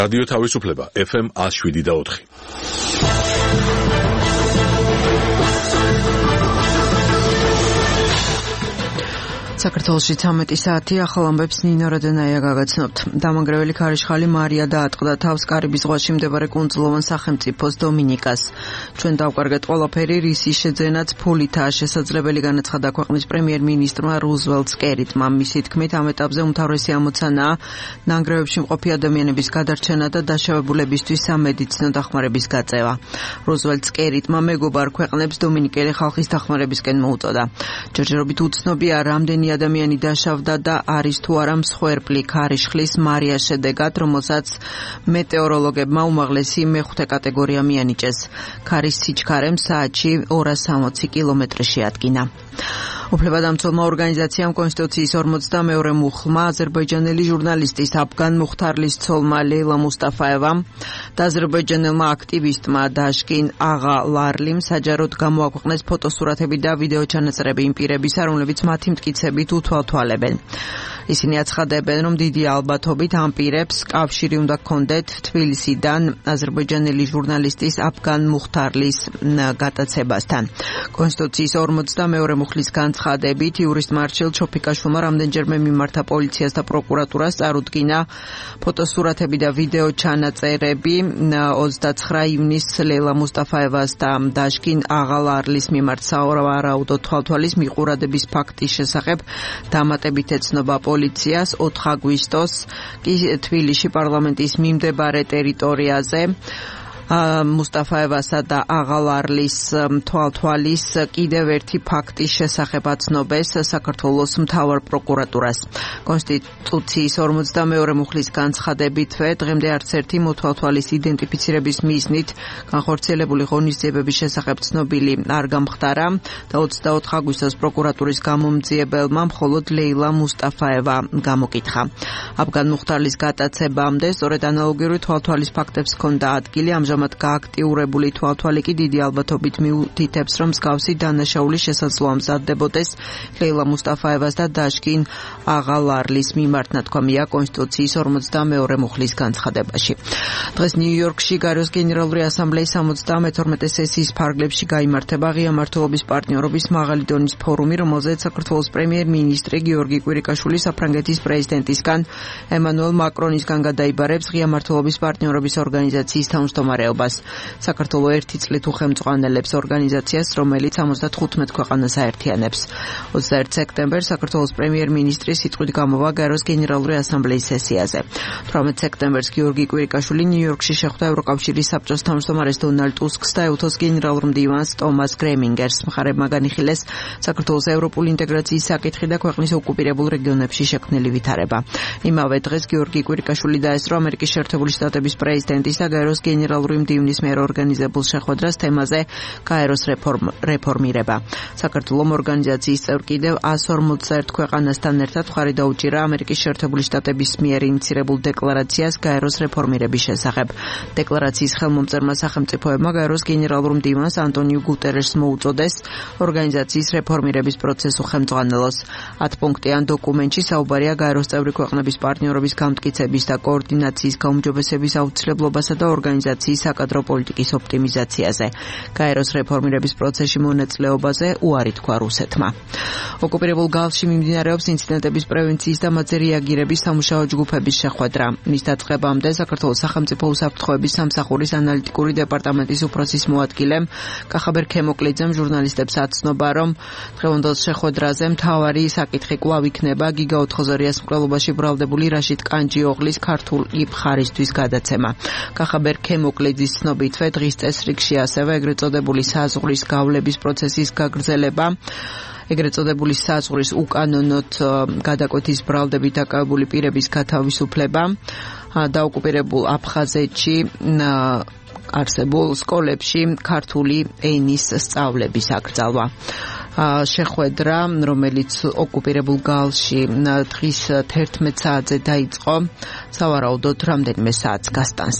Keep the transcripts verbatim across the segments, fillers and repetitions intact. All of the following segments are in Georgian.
რადიო თავისუფლება ეფ ემ one oh seven და four. საქართველოში ცამეტი საათი ახალ ამბებს ნინო როდენაია გაგაცნობთ. დამანგრეველი ქარიშხალი მარია დაატყდა თავს კარიბის ზღვაში მდებარე კუნძულოვან სახელმწიფოს დომინიკას. ჩვენ დავკარგეთ ყველაფერი, რისი შეძენაც ფულითაა შესაძლებელი, განაცხადა ქვეყნის პრემიერ-მინისტრმა რუზველტ კერიტმა. მისი თქმით, ამ ეტაპზე უმთავრესი ამოცანაა ნანგრევებში მყოფი ადამიანების გადარჩენა და დაშავებულებისთვის სამედიცინო დახმარების გაწევა. რუზველტ კერიტმა მეგობარ ქვეყნებს დომინიკელი ხალხის დახმარებისკენ მოუწოდა. ჯერჯერობით უცნობია, რამდენი ადამიანი დაშავდა და არის თუ არა მსხვერპლი ქარიშხლის მარიას შედეგად, რომელსაც მეტეოროლოგებმა უმაღლესი მეხუთე კატეგორია მიანიჭეს. ქარის სიჩქარემ საათში ორას სამოცი კილომეტრი შეადგინა. უფლებადამცველმა ორგანიზაციამ კონსტიტუციის ორმოცდამეორე მუხლმა აზერბაიჯანელი ჟურნალისტის აფგან მუხთარლის ცოლმა ლეილა მუსტაფაევამ და აზერბაიჯანელმა აქტივისტმა დაშკინ აღა ლარლიმ საჯაროდ გამოაქვეყნეს ფოტოსურათები და ვიდეო ჩანაწერები იმ პირებისა, რომლებიც მათი მტკიცებით უთვალთვალებენ. ისინი აცხადებენ, რომ დიდი ალბათობით ამ პირებს კავშირი უნდა ჰქონდეთ თბილისიდან აზერბაიჯანელი ჟურნალისტის აფგან მუხთარლის გატაცებასთან. კონსტიტუციის ორმოცდამეორე მუხლის განცხადებით, იურისტ მარჩელ ჩოფიკაშვილმა რამდენჯერმე მიმართა პოლიციას და პროკურატურას, წარუდგინა ფოტოსურათები და ვიდეო ჩანაწერები ოცდაცხრა ივნისს ლეილა მუსტაფაევას და დაშკინ აღა ლარლის მიმართ სავარაუდო თვალთვალის მიყურადების ფაქტის შესახებ დამატებით ეცნობა პოლიციას. ოთხ აგვისტოს კი თბილისში პარლამენტის მიმდებარე ტერიტორიაზე მუსტაფაევასა და აღა ლარლის თვალთვალის კიდევ ერთი ფაქტის შესახებ აცნობეს საქართველოს მთავარ პროკურატურას. კონსტიტუციის ორმოცდამეორე მუხლის განცხადებითვე დღემდე არც ერთი მოთვალთვალის იდენტიფიცირების მიზნით განხორციელებული ღონისძიებების შესახებ ცნობილი არ გამხდარა და ოცდაოთხ აგვისტოს პროკურატურის გამომძიებელმა მხოლოდ ლეილა მუსტაფაევა გამოკითხა. აფგან მუხთარლის გატაცებამდე სწორედ ანალოგიური თვალთვალის ფაქტებს ჰქონდა ადგილი. ამჟამად გააქტიურებული თვალთვალი კი დიდი ალბათობით მიუთითებს, რომ მსგავსი დანაშაული შესაძლოა მზადდებოდეს ლეილა მუსტაფაევას და დაშკინ აღა ლარლის მიმართ, ნათქვამია კონსტიტუციის ორმოცდამეორე მუხლის განცხადებაში. დღეს ნიუ-იორკში გაეროს გენერალური ასამბლეის სამოცდამეთორმეტე სესიის ფარგლებში გაიმართება ღია მმართველობის პარტნიორობის მაღალი დონის ფორუმი, რომელზეც საქართველოს პრემიერ-მინისტრი გიორგი კვირიკაშვილი საფრანგეთის პრეზიდენტისგან ემანუელ მაკრონისგან გადაიბარებს ღია მმართველობის პარტნიორობის ორგანიზაციის თავმჯდომარეობას. საქართველო ერთი წლით უხელმძღვანელებს ორგანიზაციას, რომელიც ოცდათხუთმეტ ქვეყანას აერთიანებს. ოცდაერთი სექტემბერს საქართველოს პრემიერ-მინისტრის სიტყვით გამოვა გაეროს გენერალური ასამბლეის სესიაზე. თვრამეტ სექტემბერს გიორგი კვირიკაშვილი ნიუ-იორკში შეხვდა ევროკავშირის საბჭოს თავმჯდომარეს დონალდ ტუსკს და ევთოს გენერალურ მდივანს ტომას გრემინგერს. მხარებმა განიხილეს საქართველოს ევროპული ინტეგრაციის საკითხი და ქვეყნის ოკუპირებულ რეგიონებში შექმნილი ვითარება. იმავე დღეს გიორგი კვირიკაშვილი დაესწრო ამერიკის შეერთებული შტატების პრეზიდენტის და გაეროს გენერალური მდივნის მიერ ორგანიზებულ შეხვედრას თემაზე გაეროს რეფორმირება. საქართველოს ორგანიზაციის წევრ კიდევ one forty-one ქვეყანასთან ერთად მხარი დაუჭირა ამერიკის შეერთებული შტატების მიერ ინიცირებულ დეკლარაციას გაეროს რეფორმირების შესახებ. დეკლარაციის ხელმომწერმა სახელმწიფოებმა გაეროს გენერალურ მდივანს ანტონიუ გუტერეშს მოუწოდეს ორგანიზაციის რეფორმირების პროცესს უხელმძღვანელოს. ათ პუნქტიან დოკუმენტში საუბარია გაეროს წევრი ქვეყნების პარტნიორობის გამტკიცების და კოორდინაციის გაუმჯობესების აუცილებლობასა და ორგანიზაციის საკადრო პოლიტიკის ოპტიმიზაციაზე. გაეროს რეფორმირების პროცესში მონაწილეობაზე უარი თქვა რუსეთმა. ოკუპირებულ გალში მიმდინარეობს ინციდენტების პრევენციის და მათზე რეაგირების სამუშაო ჯგუფების შეხვედრა. მის დაწყებამდე საქართველოს სახელმწიფო უსაფრთხოების სამსახურის ანალიტიკური დეპარტამენტის უფროსის მოადგილე კახაბერ ქემოკლიძემ ჟურნალისტებს აცნობა, რომ დღევანდელ შეხვედრაზე მთავარი საკითხი კვლავ იქნება გიგა ოთხგზორიას მკვლელობაში ბრალდებული რაშიდ კანჯიოღლის ქართული მხარისთვის გადაცემა. კახაბერ ქემოკლიძის ცნობითვე დღის წესრიგში ასევე ეგრეთ წოდებული საზღვრის გავლების პროცესის გაგრძელება, ეგრეთ წოდებული საზღვრის უკანონოდ გადაკვეთის ბრალდებით დაკავებული პირების გათავისუფლება და ოკუპირებულ აფხაზეთში არსებულ სკოლებში ქართული ენის სწავლების აკრძალვა. შეხვედრა, რომელიც ოკუპირებულ გალში დღის თერთმეტ საათზე დაიწყო, სავარაუდოდ რამდენიმე საათს გასტანს.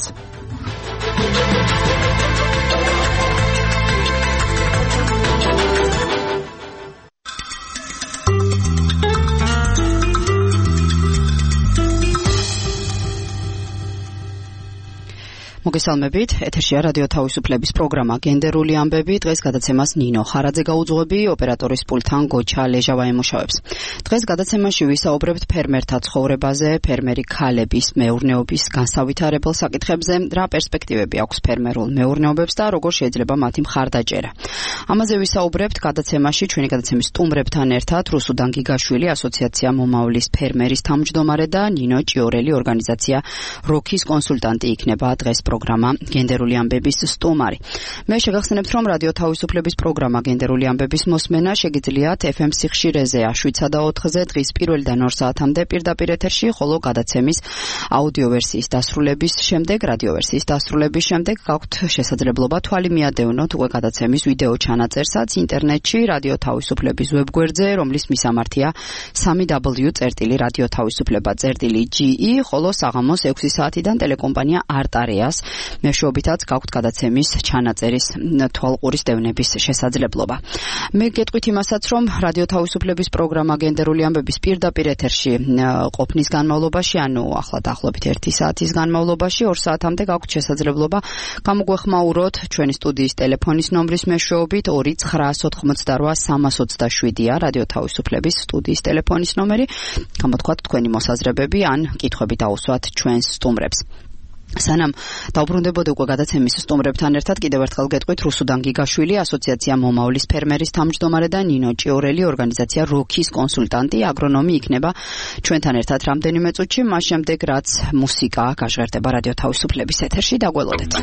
მოგესალმებით, ეთერშია რადიო თავისუფლების პროგრამა გენდერული ამბები. დღეს გადაცემას ნინო ხარაძე გაუძღვები, ოპერატორის პულტთან გოჩა ლეჟავა ემუშავებს. დღეს გადაცემაში ვისაუბრებთ ფერმერთა ცხოვრებაზე, ფერმერი ქალების მეურნეობის განსავითარებელ საკითხებზე, რა პერსპექტივები აქვს ფერმერულ მეურნეობებს და როგორ შეიძლება მათი მხარდაჭერა. ამაზე ვისაუბრებთ გადაცემაში ჩვენი გადაცემის სტუმრებთან ერთად რუსუდან გიგაშვილი, ასოციაცია მომავლის ფერმერის თავმჯდომარე და ნინო ჭიორელი, ორგანიზაცია როქის კონსულტანტი იქნება დღეს პროგრამა გენდერული ამბების სტუმარი. მე შეგახსენებთ, რომ რადიო თავისუფლების პროგრამა გენდერული ამბების მოსმენა შეგიძლიათ ეფ ემ სიხშირეზე შვიდსა და ოთხზე დღის პირველიდან ორ საათამდე პირდაპირ ეთერში, ხოლო გადაცემის აუდიო ვერსიის დასრულების შემდეგ, რადიო ვერსიის დასრულების შემდეგ გაქვთ შესაძლებლობა თვალი მიადევნოთ უკვე გადაცემის ვიდეო ჩანაწერსაც ინტერნეტში რადიო თავისუფლების ვებგვერდზე, რომლის მისამართია სამი დაბლიუ წერტილი რადიო თავისუფლება წერტილი ჯი ი, ხოლო საღამოს ექვსი საათიდან ტელეკომპანია არტარიას მეშვეობითაც გაქვთ გადაცემის ჩანაწერის თვალყურის დევნების შესაძლებლობა. მე გეტყვით იმასაც, რომ რადიო თავისუფლების პროგრამა გენდერული ამბების პირდაპირ ეთერში ყოფნის განმავლობაში, ანუ ახლა დაახლოებით ერთი საათის განმავლობაში, ორ საათამდე გაქვთ შესაძლებლობა გამოგვეხმაუროთ ჩვენი სტუდიის ტელეფონის ნომრის მეშვეობით ორი ცხრა ოთხმოცდარვა სამას ოცდაშვიდია რადიო თავისუფლების სტუდიის ტელეფონის ნომერი. გამოთქვათ თქვენი მოსაზრებები ან კითხვები დაუსვათ ჩვენს სტუმრებს. სანამ დავბრუნდებოდი უკვე გადაცემის სტუმრებთან ერთად, კიდევ ერთხელ გეტყვით რუსუდან გიგაშვილი, ასოციაცია მომავლის ფერმერის თავმჯდომარე და ნინო ჭიორელი, ორგანიზაცია როქის კონსულტანტი, აგრონომი იქნება ჩვენთან ერთად რამდენიმე წუთში, მას შემდეგ რაც მუსიკა გაჟღერდება რადიო თავისუფლების ეთერში, დაგველოდეთ.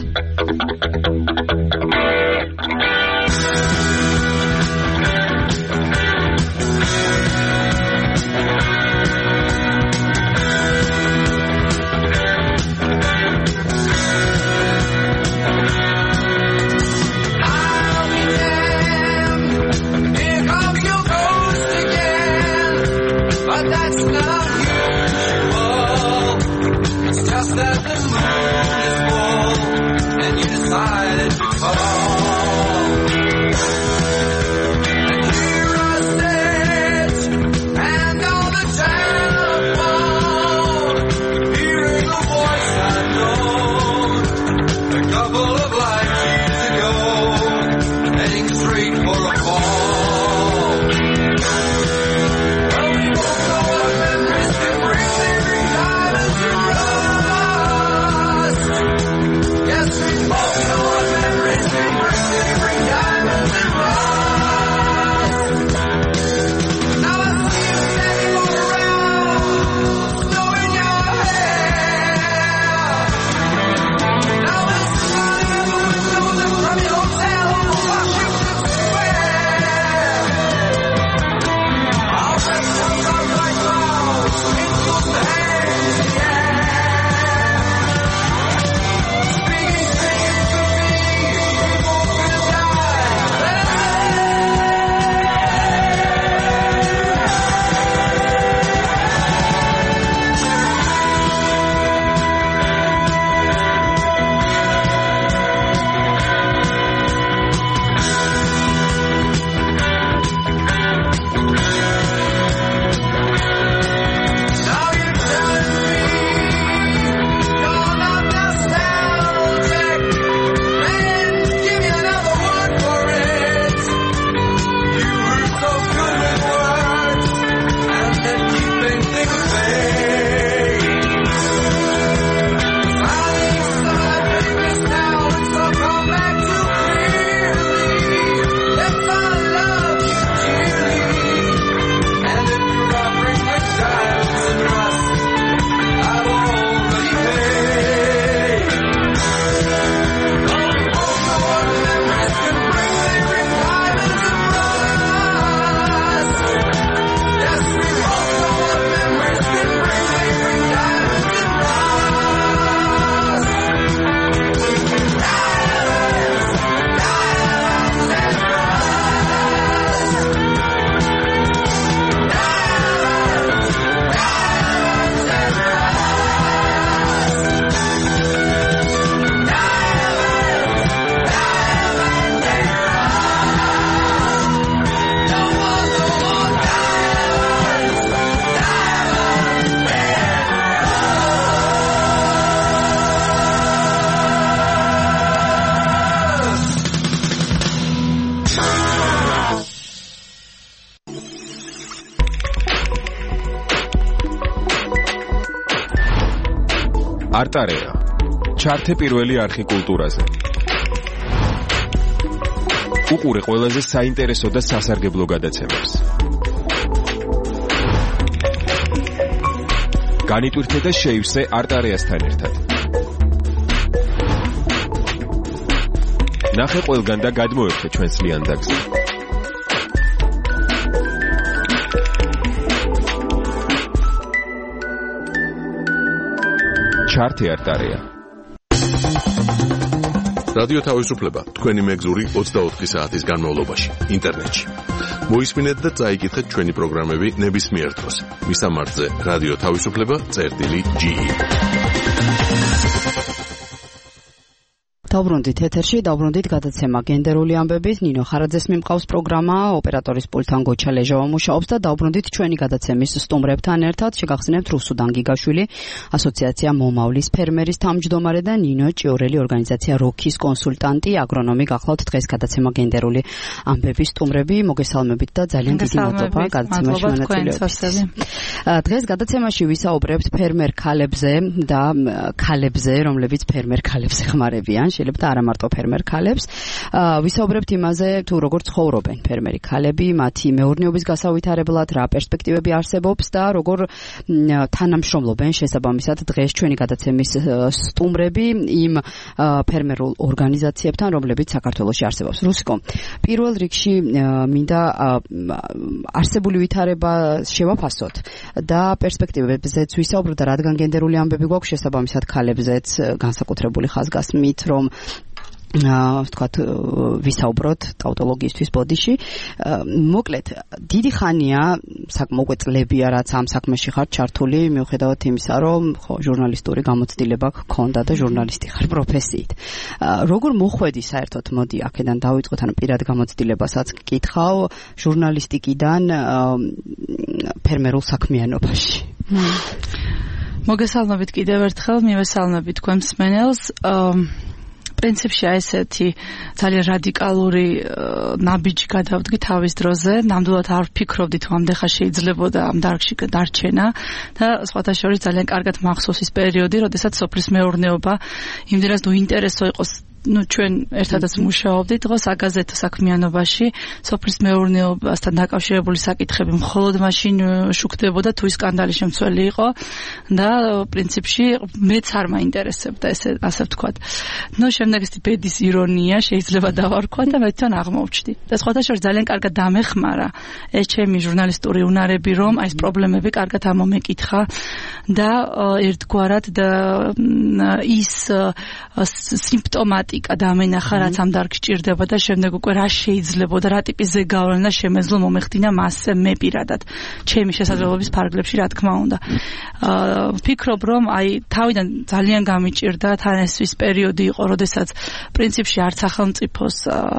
That the moon is full and you decided to fall. არტარეა. ჩართე პირველი არხი კულტურაზე. უყურე ყველაზე საინტერესო და სასარგებლო გადაცემებს. განიტვირთე და შეივსე არტარეასთან ერთად. ნახე ყველგან და გადმოერთე ჩვენს ლიანდაგზე. ჩართე არტარეა. რადიო თავისუფლება თქვენი მეგზური ოცდაოთხი საათის განმავლობაში ინტერნეტში. მოისმინეთ და წაიკითხეთ ჩვენი პროგრამები ნებისმიერ დროს. მისამართზე რადიო თავისუფლება წერტილი ჯი. დავბრუნდით ეთერში, დავბრუნდით გადაცემა გენდერული ამბებით. ნინო ხარაძეს მიმყავს პროგრამა, ოპერატორის პულტთან გოჩა ლეჟავა მუშაობს და დავბრუნდით ჩვენი გადაცემის სტუმრებთან ერთად. შეგახსენებთ რუსუდან გიგაშვილი, ასოციაცია მომავლის ფერმერის თავმჯდომარე და ნინო ჭიორელი, ორგანიზაცია როქის კონსულტანტი, აგრონომი. გახლავთ დღეს გადაცემა გენდერული ამბების სტუმრები. მოგესალმებით და ძალიან დიდი მადლობა გადაცემაში მონაწილეობისთვის. დღეს გადაცემაში ვისაუბრებთ ფერმერ ქალებზე და ქალებზე, რომლებიც ფერმერ ქალებს ეხმარებიან. შეიძლება და არა მარტო ფერმერ ქალებს. ვისაუბრებთ იმაზე, თუ როგორ ცხოვრობენ ფერმერი ქალები, მათი მეურნეობის გასავითარებლად, რა პერსპექტივები არსებობს და როგორ თანამშრომლობენ შესაბამისად დღეს ჩვენი გადაცემის სტუმრები იმ ფერმერულ ორგანიზაციებთან, რომლებიც საქართველოში არსებობს. რუსიკო, პირველ რიგში მინდა არსებული ვითარება შევაფასოთ და პერსპექტივებზეც ვისაუბროთ და რადგან გენდერული ამბები გვაქვს შესაბამისად ქალებზეც განსაკუთრებული ხაზგასმით, რომ ვთქვათ ვისაუბროთ ტაუტოლოგიისთვის ბოდიში. მოკლედ, დიდი ხანია, საკმაოდ წლებია, რაც ამ საქმეში ხარ ჩართული, მიუხედავად იმისა, რომ ხო ჟურნალისტური გამოცდილება გქონდა და ჟურნალისტი ხარ პროფესიით. როგორ მოხვედი საერთოდ, მოდი აქედან დავიწყოთ, ანუ პირად გამოცდილებასაც გკითხავ, ჟურნალისტიკიდან ფერმერულ საქმიანობაში. მოგესალმებით კიდევ ერთხელ, მივესალმებით თქვენ მსმენელს. პრინციპში ესეთი ძალიან რადიკალური ნაბიჯი გადავდგი თავის დროზე. ნამდვილად არ ვფიქრობდით, რომ ამდენ ხანს შეიძლებოდა ამ დარგში დარჩენა და სხვათა შორის ძალიან კარგად მახსოვს ის პერიოდი, როდესაც სოფლის მეურნეობა იმდენად უინტერესო იყოს. ну ჩვენ ერთადაც მუშაობდით დღეს აგაზეთო საქმიანობაში, სოფლის მეურნეობასთან დაკავშირებული საკითხები მხოლოდ მაშინ შუქდებოდა თუ ის სკანდალი შემცველი იყო და პრინციპში მეც არ მაინტერესებდა ესე ასე ვთქვათ. ну შემდეგ ეს ბედის ირონია შეიძლება დავარქვა და მე თან აღმოვჩდი. და სხვათა შორის ძალიან კარგად დამეხმარა ეს ჩემი ჟურნალისტური უნარები, რომ აი ეს პრობლემები კარგად ამომეკითხა და ერთგვარად და ის სიმპტომატიკა დამენახა, რაც ამ დარგში ჭირდება და შემდეგ უკვე რა შეიძლებოდა, რა ტიპის ზეგავლენა შემეძლო მომეხდინა მასზე მე პირადად ჩემი შესაძლებლობის ფარგლებში, რა თქმა უნდა. ვფიქრობ, რომ აი თავიდან ძალიან გამიჭირდა თან ეს ის პერიოდი იყო, როდესაც პრინციპში არც სახელმწიფოს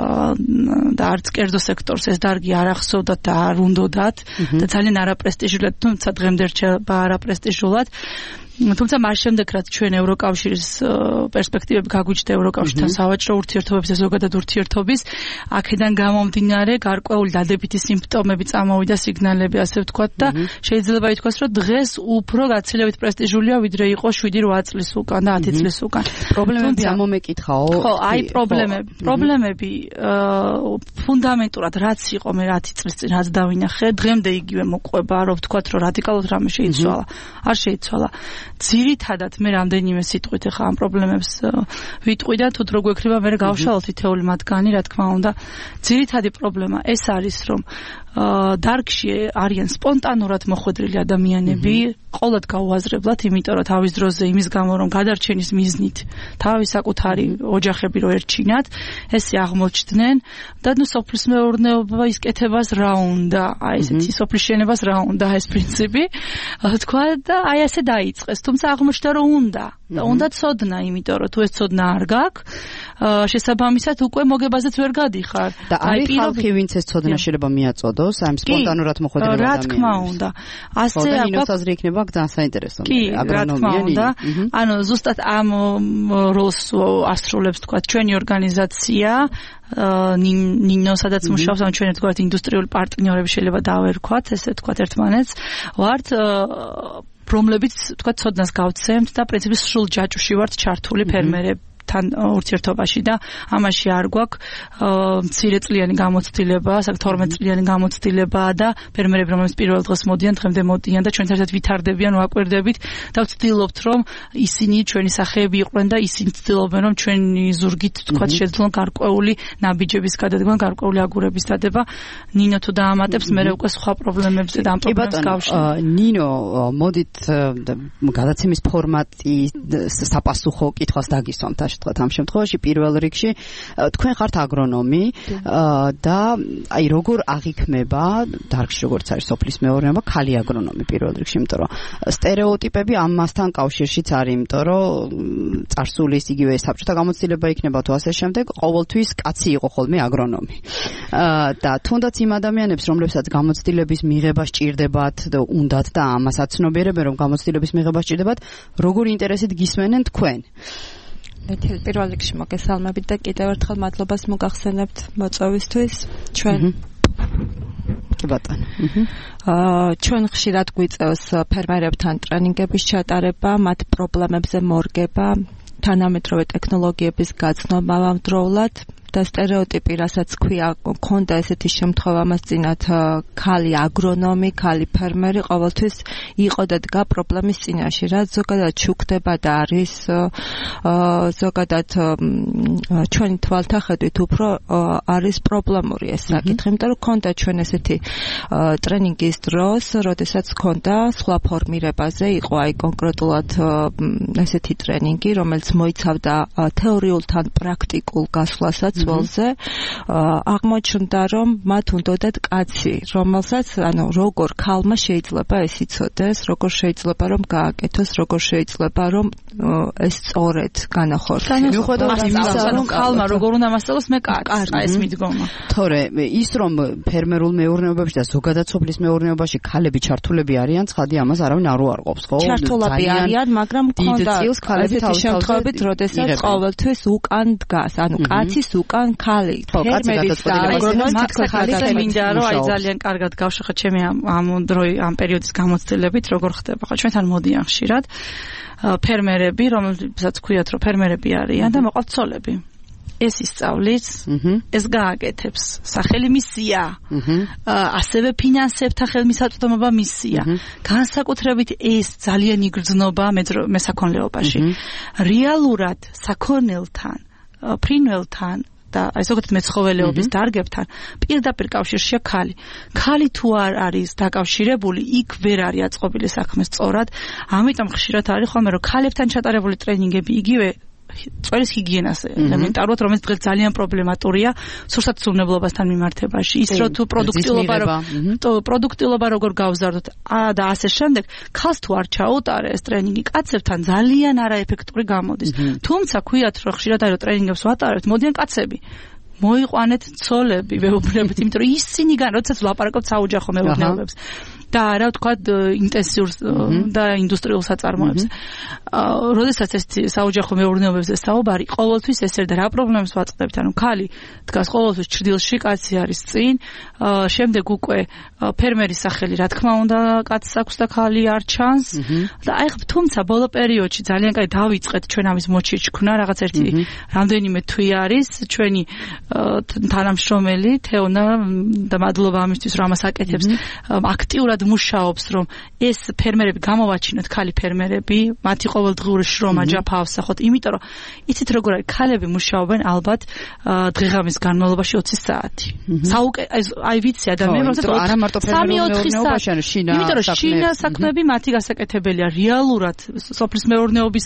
და არც კერძო სექტორს ეს დარგი არ ახსოვდათ და არ უნდოდათ და ძალიან არაპრესტიჟულად, თუმცა დღემდე რჩება არაპრესტიჟულად. თუმცა მას შემდეგ რაც ჩვენ ევროკავშირის პერსპექტივები გაგვიჩნდა ევროკავშირთან სავაჭრო ურთიერთობების და ზოგადად ურთიერთობის, აქედან გამომდინარე გარკვეული დადებითი სიმპტომები წამოვიდა, სიგნალები ასე ვთქვათ და შეიძლება ითქვას, რომ დღეს უფრო გაცილებით პრესტიჟულია, ვიდრე იყო შვიდი რვა წლის უკან და ათი წლის უკან. პრობლემები ამომეკითხაო? ხო, აი პრობლემები. პრობლემები ფუნდამენტურად რაც იყო მე ათი წლის წინ რაც დავინახე, დღემდე იგივე მოყვება, რომ ვთქვათ, რომ რადიკალურად რამე შეიცვალა. არ შეიცვალა. ძირითადად მე რამდენიმე სიტყვით ახლა ამ პრობლემებს ვიტყვი და თუ დრო გვექნება მე გავშალოთ თითოეული მათგანი, რა თქმა უნდა. ძირითადი პრობლემა ეს არის, რომ დარგში არიან სპონტანურად მოხვედრილი ადამიანები, ყოველად გაუაზრებლად, იმიტომ რომ თავის დროზე იმის გამო რომ გადარჩენის მიზნით თავის საკუთარი ოჯახები რო ერჩინათ, ესე აღმოჩნდნენ და ნუ სოფლის მეურნეობა ისკეთებას რა უნდა, აი ესეთი სოფლის შენებას რა უნდა ეს პრინციპი, თქვა და აი ასე დაიწყეს, თუმცა აღმოჩნდა რომ უნდა და უნდა ცოდნა, იმიტომ რომ თუ ეს ცოდნა არ გაქვს, შესაბამისად უკვე მოგებაზეც ვერ გადიხარ. და არის ხალხი, ვინც ეს ცოდნა შეიძლება მიაწოდოს, ამ სპონტანურად მოხვედრილ ადამიანებს. რა თქმა უნდა. ასე აქვს აზრი იქნება ძალიან საინტერესო. რა თქმა უნდა. ანუ ზუსტად ამ როლს ასრულებს თქვა ჩვენი ორგანიზაცია, ნინო სადაც მუშაობს, ან ჩვენ ერთგვარად ინდუსტრიული პარტნიორები შეიძლება დავერქვათ, ესე ვთქვათ ერთმანეთს. ვართ რომლებიც თქვა ცოდნას გავცემთ და პრინციპის სრულ ჯაჭვში ვართ ჩართული ფერმერები თან ურთიერთობაში და ამაში არ გვაქვს მცირეწლიანი გამოცდილება, თორმეტ წლიანი გამოცდილება და ფერმერები რომლებიც პირველ დღეს მოდიან, დღემდე მოდიან და ჩვენთან ერთად ვითარდებიან, ვაკვირდებით და ვცდილობთ რომ ისინი ჩვენი სახეები იყვნენ და ისინი ცდილობენ რომ ჩვენი ზურგით თქვა შეძლონ გარკვეული ნაბიჯების გადადგმა, გარკვეული აგურების დადება. ნინო თუ დაამატებს, მე უკვე სხვა პრობლემებზე და ამ პრობლემებს გავშლი. ნინო, მოდით გადაცემის ფორმატი საპასუხო კითხვას დაგისვამთ თქვა ამ შემთხვევაში პირველ რიგში თქვენ ხართ აგრონომი და აი როგორ აღიქმება დარგში როგორც არის სოფლის მეურნეობა ქალი აგრონომი პირველ რიგში, იმიტომ რომ სტერეოტიპები ამასთან კავშირშიც არის, იმიტომ რომ წარსულის იგივე საბჭოთა გამოცდილება იქნება თუ ასე შემდეგ, ყოველთვის კაცი იყო ხოლმე აგრონომი. და თუნდაც იმ ადამიანებს, რომლებსაც გამოცდილების მიღება სჭირდებათ და უნდათ და ამას აცნობიერებენ, რომ გამოცდილების მიღება სჭირდებათ, როგორ ინტერესით გისმენენ თქვენ? მე პირველ რიგში მოგესალმებით და კიდევ ერთხელ მადლობას მოგახსენებთ მოწვევისთვის. ჩვენ კი ბატონო. აა ჩვენ ხშირად გვიწევს ფერმერებთან ტრენინგების ჩატარება, მათ პრობლემებზე მორგება, თანამედროვე ტექნოლოგიების გაცნობა ამავდროულად და სტერეოტიპი, რასაც ქვია, ქონდა ესეთი შემთხვევა მას წინათ ქალი აგრონომი, ქალი ფერმერი ყოველთვის იყო და დგა პრობლემის წინაშე, რაც ზოგადად შუქდება და არის ზოგადად ჩვენი თვალთახედვით უფრო არის პრობლემური ეს საკითხი, იმიტომ რომ ქონდა ჩვენ ესეთი ტრენინგის დროს, როდესაც ქონდა სხვა ფორმირებაზე, იყო აი კონკრეტულად ესეთი ტრენინგი, რომელიც მოიცავდა თეორიულთან პრაქტიკულ გასვლასაც ველზე, აღმოჩნდა რომ მათ უნდათ კაცი, რომელსაც ანუ როგორ ქალმა შეიძლება ეს იცოდეს, როგორ შეიძლება რომ გააკეთოს, როგორ შეიძლება რომ ეს სწორედ განახორციელოს. მიუხედავად იმისა, რომ ქალმა როგორ უნდა მასწავლოს, მე კაცს ეს მიდგომა. თორე ის რომ ფერმერულ მეურნეობებში და ზოგადად სოფლის მეურნეობაში ქალები ჩართულები არიან, ცხადი ამას არავინ არ უარყოფს, ხო? ჩართულები არიან, მაგრამ მქონდა ესეთი შემთხვევებით, როდესაც ყოველთვის უკან დგას, ანუ კაცის უკან ქალი. ფერმერის და აგრონომის ხალხი მინდა რომ აი ძალიან კარგად გავშეხოთ ჩემი ამ დროი ამ პერიოდის გამოცდილებით, როგორ ხდება. ხო, ჩვენთან მოდიან ხშირად ფერმერები, რომელსაც ქვიათ, რომ ფერმერები არიან და მოყავთ ცოლები. ეს ისწავლის, ეს გააკეთებს, სახელი მისია, ასევე ფინანსებთა ხელმისაწვდომობა მისია. განსაკუთრებით ეს ძალიან იგრძნობა მესაქონლეობაში. რეალურად საქონელთან, ფრინველთან და აი ზოგადად მეცხოველეობის დარგებთან პირდაპირ კავშირშია ქალი. ქალი თუ არ არის დაკავშირებული, იქ ვერ არის აწყობილი საქმე სწორად. ამიტომ ხშირად არის ხოლმე რომ ქალებთან ჩატარებული ტრენინგები იგივე წვერის ჰიგიენას ელემენტარულად, რომელიც დღეს ძალიან პრობლემატურია სურსათმსუბნებლობასთან მიმართებაში. ის რომ თუ პროდუქტილობა პროდუქტილობა როგორ გავზარდოთ და ასე შემდეგ, ქალს თუ არ ჩაუტარე ეს ტრენინგი, კაცებთან ძალიან არაეფექტური გამოდის. თუმცა ქვიათ რომ ხშირად აი რომ ტრენინგებს ვატარებთ, მოდიან კაცები. მოიყვანეთ ცოლები, ვეუბნებით, იმიტომ რომ ისინი გან, როდესაც ვლაპარაკობთ საოჯახო მეურნეობებს და რა ვთქვა ინტენსიურ და ინდუსტრიულ საწარმოებს. როდესაც ეს საოჯახო მეურნეობებზე საუბარი, ყოველთვის ესე და რა პრობლემებს ვაწყდებთ, ანუ ქალი დგას ყოველთვის ჭრდილში, კაცი არის წინ, შემდეგ უკვე ფერმერის სახელი, რა თქმა უნდა, კაცს აქვს და ქალი არ ჩანს და აი თუმცა ბოლო პერიოდში ძალიან კაი დავიწყეთ ჩვენ ამის მოჩიჩქნა, რაღაც ერთი რამდენიმე თვე არის ჩვენი თანამშრომელი თეონა და მადლობა ამისთვის რომ ამას აკეთებს, აქტიურად მუშაობს რომ ეს ფერმერები გამოვაჩინოთ, ქალი ფერმერები, მათი ყოველდღიური შრომა ჯაფა ავსახოთ, იმიტომ რომ იცით როგორ არის, ქალები მუშაობენ ალბათ დღეღამის განმავლობაში ოცი საათი. საუკე აი ვიცი ადამიანებს არა მარტო ფერმერულ მეურნეობაში, ანუ შინა იმიტომ რომ შინა საქმეები მათი გასაკეთებელია რეალურად სოფლის მეურნეობის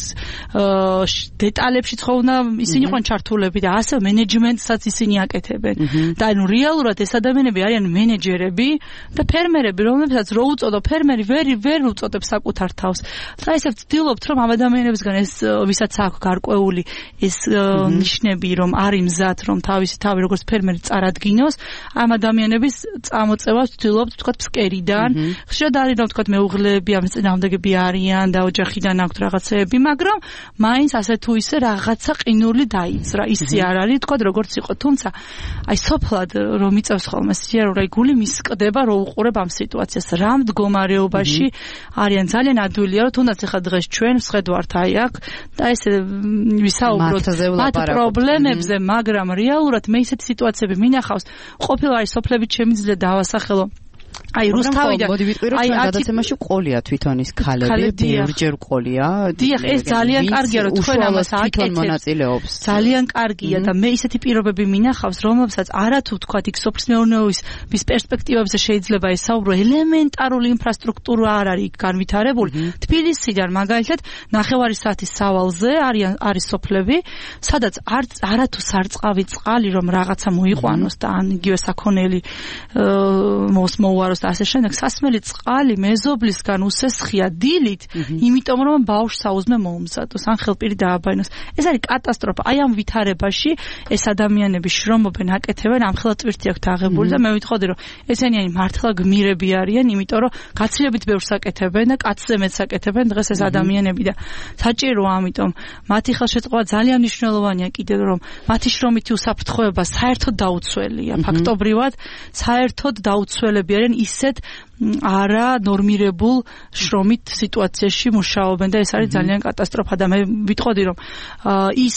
დეტალებში ხოვნა ისინი ყვან ჩართულები და ასე მენეჯმენტსაც ისინი აკეთებენ. და ანუ რეალურად ეს ადამიანები არიან მენეჯერები და ფერმერები, რომლებსაც რო უწოდო ფერმერი ვერ ვერ უწოდებს საკუთარ თავს. და ესე ვცდილობთ რომ ამ ადამიანებისგან ეს ვისაც აქვს გარკვეული ეს ნიშნები რომ არის მზად რომ თავისი თავი როგორც ფერმერი წარადგინოს, ამ ადამიანების წამოწევას ვცდილობთ ვთქვათ ფსკერიდან. ხშირად არის რომ ვთქვათ მეუღლეები ამ წინააღმდეგები არიან და ოჯახიდან აქვთ რაღაცეები, მაგრამ მაინც ასე თუ ისე რაღაცა ყინული დაიწრა. ისი არ არის ვთქვათ როგორც იყო, თუმცა აი სოფლად რომ იწევს ხოლმე სიარული, აი გული მისკდება რომ უყურებ ამ სიტუაციას. რა მდგომარეობაში არიან ძალიან ადვილია რომ თუნდაც ახლა დღეს ჩვენ ვსხედვართ აი აქ და ესე ვისაუბროთ მათ პრობლემებზე, მაგრამ რეალურად მე ისეთი სიტუაციები მინახავს, ყოფილი არის სოფლებით შემიძლია დავასახელო აი რუსთავიდან მოდი ვიტყვი რომ ჩვენ გადაცემაში ყოლია თვითონ ის ქალები ბევრჯერ ყოლია დიახ ეს ძალიან კარგია რომ თქვენ ამას აკეთებთ ძალიან კარგია და მე ისეთი პირობები მინახავს რომლებსაც არათუ თქვათ იქ სოფლის მეურნეობის მის პერსპექტივებზე შეიძლება ესაუბრო ელემენტარული ინფრასტრუქტურა არ არის განვითარებული თბილისიდან მაგალითად ნახევარი საათის სავალზე არიან არის სოფლები სადაც არათუ სარწყავი წყალი რომ რაღაცა მოიყვანოს და ან იგივე საქონელი მოსმოვაროს და ასე შემდეგ სასმელი წყალი მეზობლისგან უსესხია დილით, იმიტომ რომ ბავშვს საუზმე მოუმზადოს, ან ხელპირი დააბაინოს. ეს არის კატასტროფა. აი ამ ვითარებაში ეს ადამიანები შრომობენ, აკეთებენ, ამხელა ტვირთი აქვთ აღებული და მე ვიტყოდი რომ ესენი მართლა გმირები არიან, იმიტომ რომ გაცილებით ბევრს აკეთებენ და კაცზე მეც აკეთებენ დღეს ეს ადამიანები და საჭიროა ამიტომ მათი ხელშეწყობა ძალიან მნიშვნელოვანია კიდევ რომ მათი შრომითი უსაფრთხოება საერთოდ დაუცველია. ფაქტობრივად საერთოდ დაუცველები არიან ისეთ არა ნორმირებულ შრომით სიტუაციაში მუშაობენ და ეს არის ძალიან კატასტროფა და მე ვიტყოდი რომ ის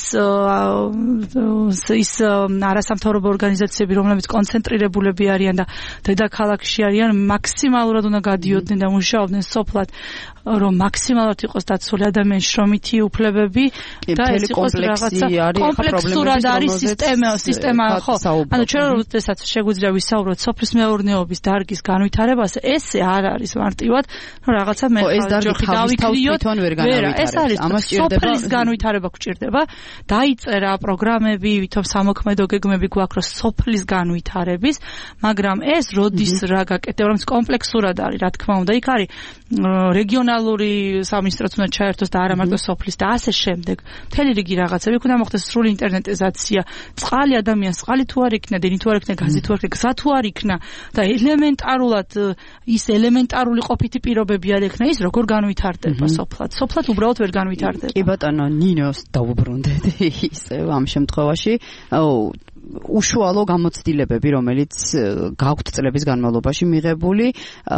ის არასამთავრობო ორგანიზაციები რომლებიც კონცენტრირებულები არიან და დედაქალაქში არიან მაქსიმალურად უნდა გადიოდნენ და მუშაობდნენ სოფლად რომ მაქსიმალურად იყოს დაცული ადამიანის შრომითი უფლებები და ეს იყოს რაღაცა კომპლექსურად არის სისტემა სისტემა ხო ანუ ჩვენ როდესაც შეგვიძლია ვისაუბროთ სოფლის მეურნეობის დარგის განვითარებას ესე არ არის მარტივად რომ რაღაცა მე ჯოხი დავიქრიოთ ვერა ეს არის სოფლის განვითარება გვჭირდება დაიწერა პროგრამები ვითომ სამოქმედო გეგმები გვაქვს რომ სოფლის განვითარების მაგრამ ეს როდის რა გაკეთდება რომ კომპლექსურად არის რა თქმა უნდა იქ არის რეგიონალური სამინისტროც უნდა ჩაერთოს და არა მარტო სოფლის და ასე შემდეგ მთელი რიგი რაღაცები იქ უნდა მოხდეს სრული ინტერნეტიზაცია წყალი ადამიანს წყალი თუ არ იქნა დინი თუ არ იქნა გაზი თუ არ იქნა გზა თუ არ იქნა და ელემენტარულად ის ელემენტარული ყოფითი პირობები არ ექნა ის როგორ განვითარდება სოფლად სოფლად უბრალოდ ვერ განვითარდება კი ბატონო ნინოს დაუბრუნდეთ ისე ამ შემთხვევაში უშუალო გამოცდილებები, რომელიც გაქვთ წლების განმავლობაში მიღებული,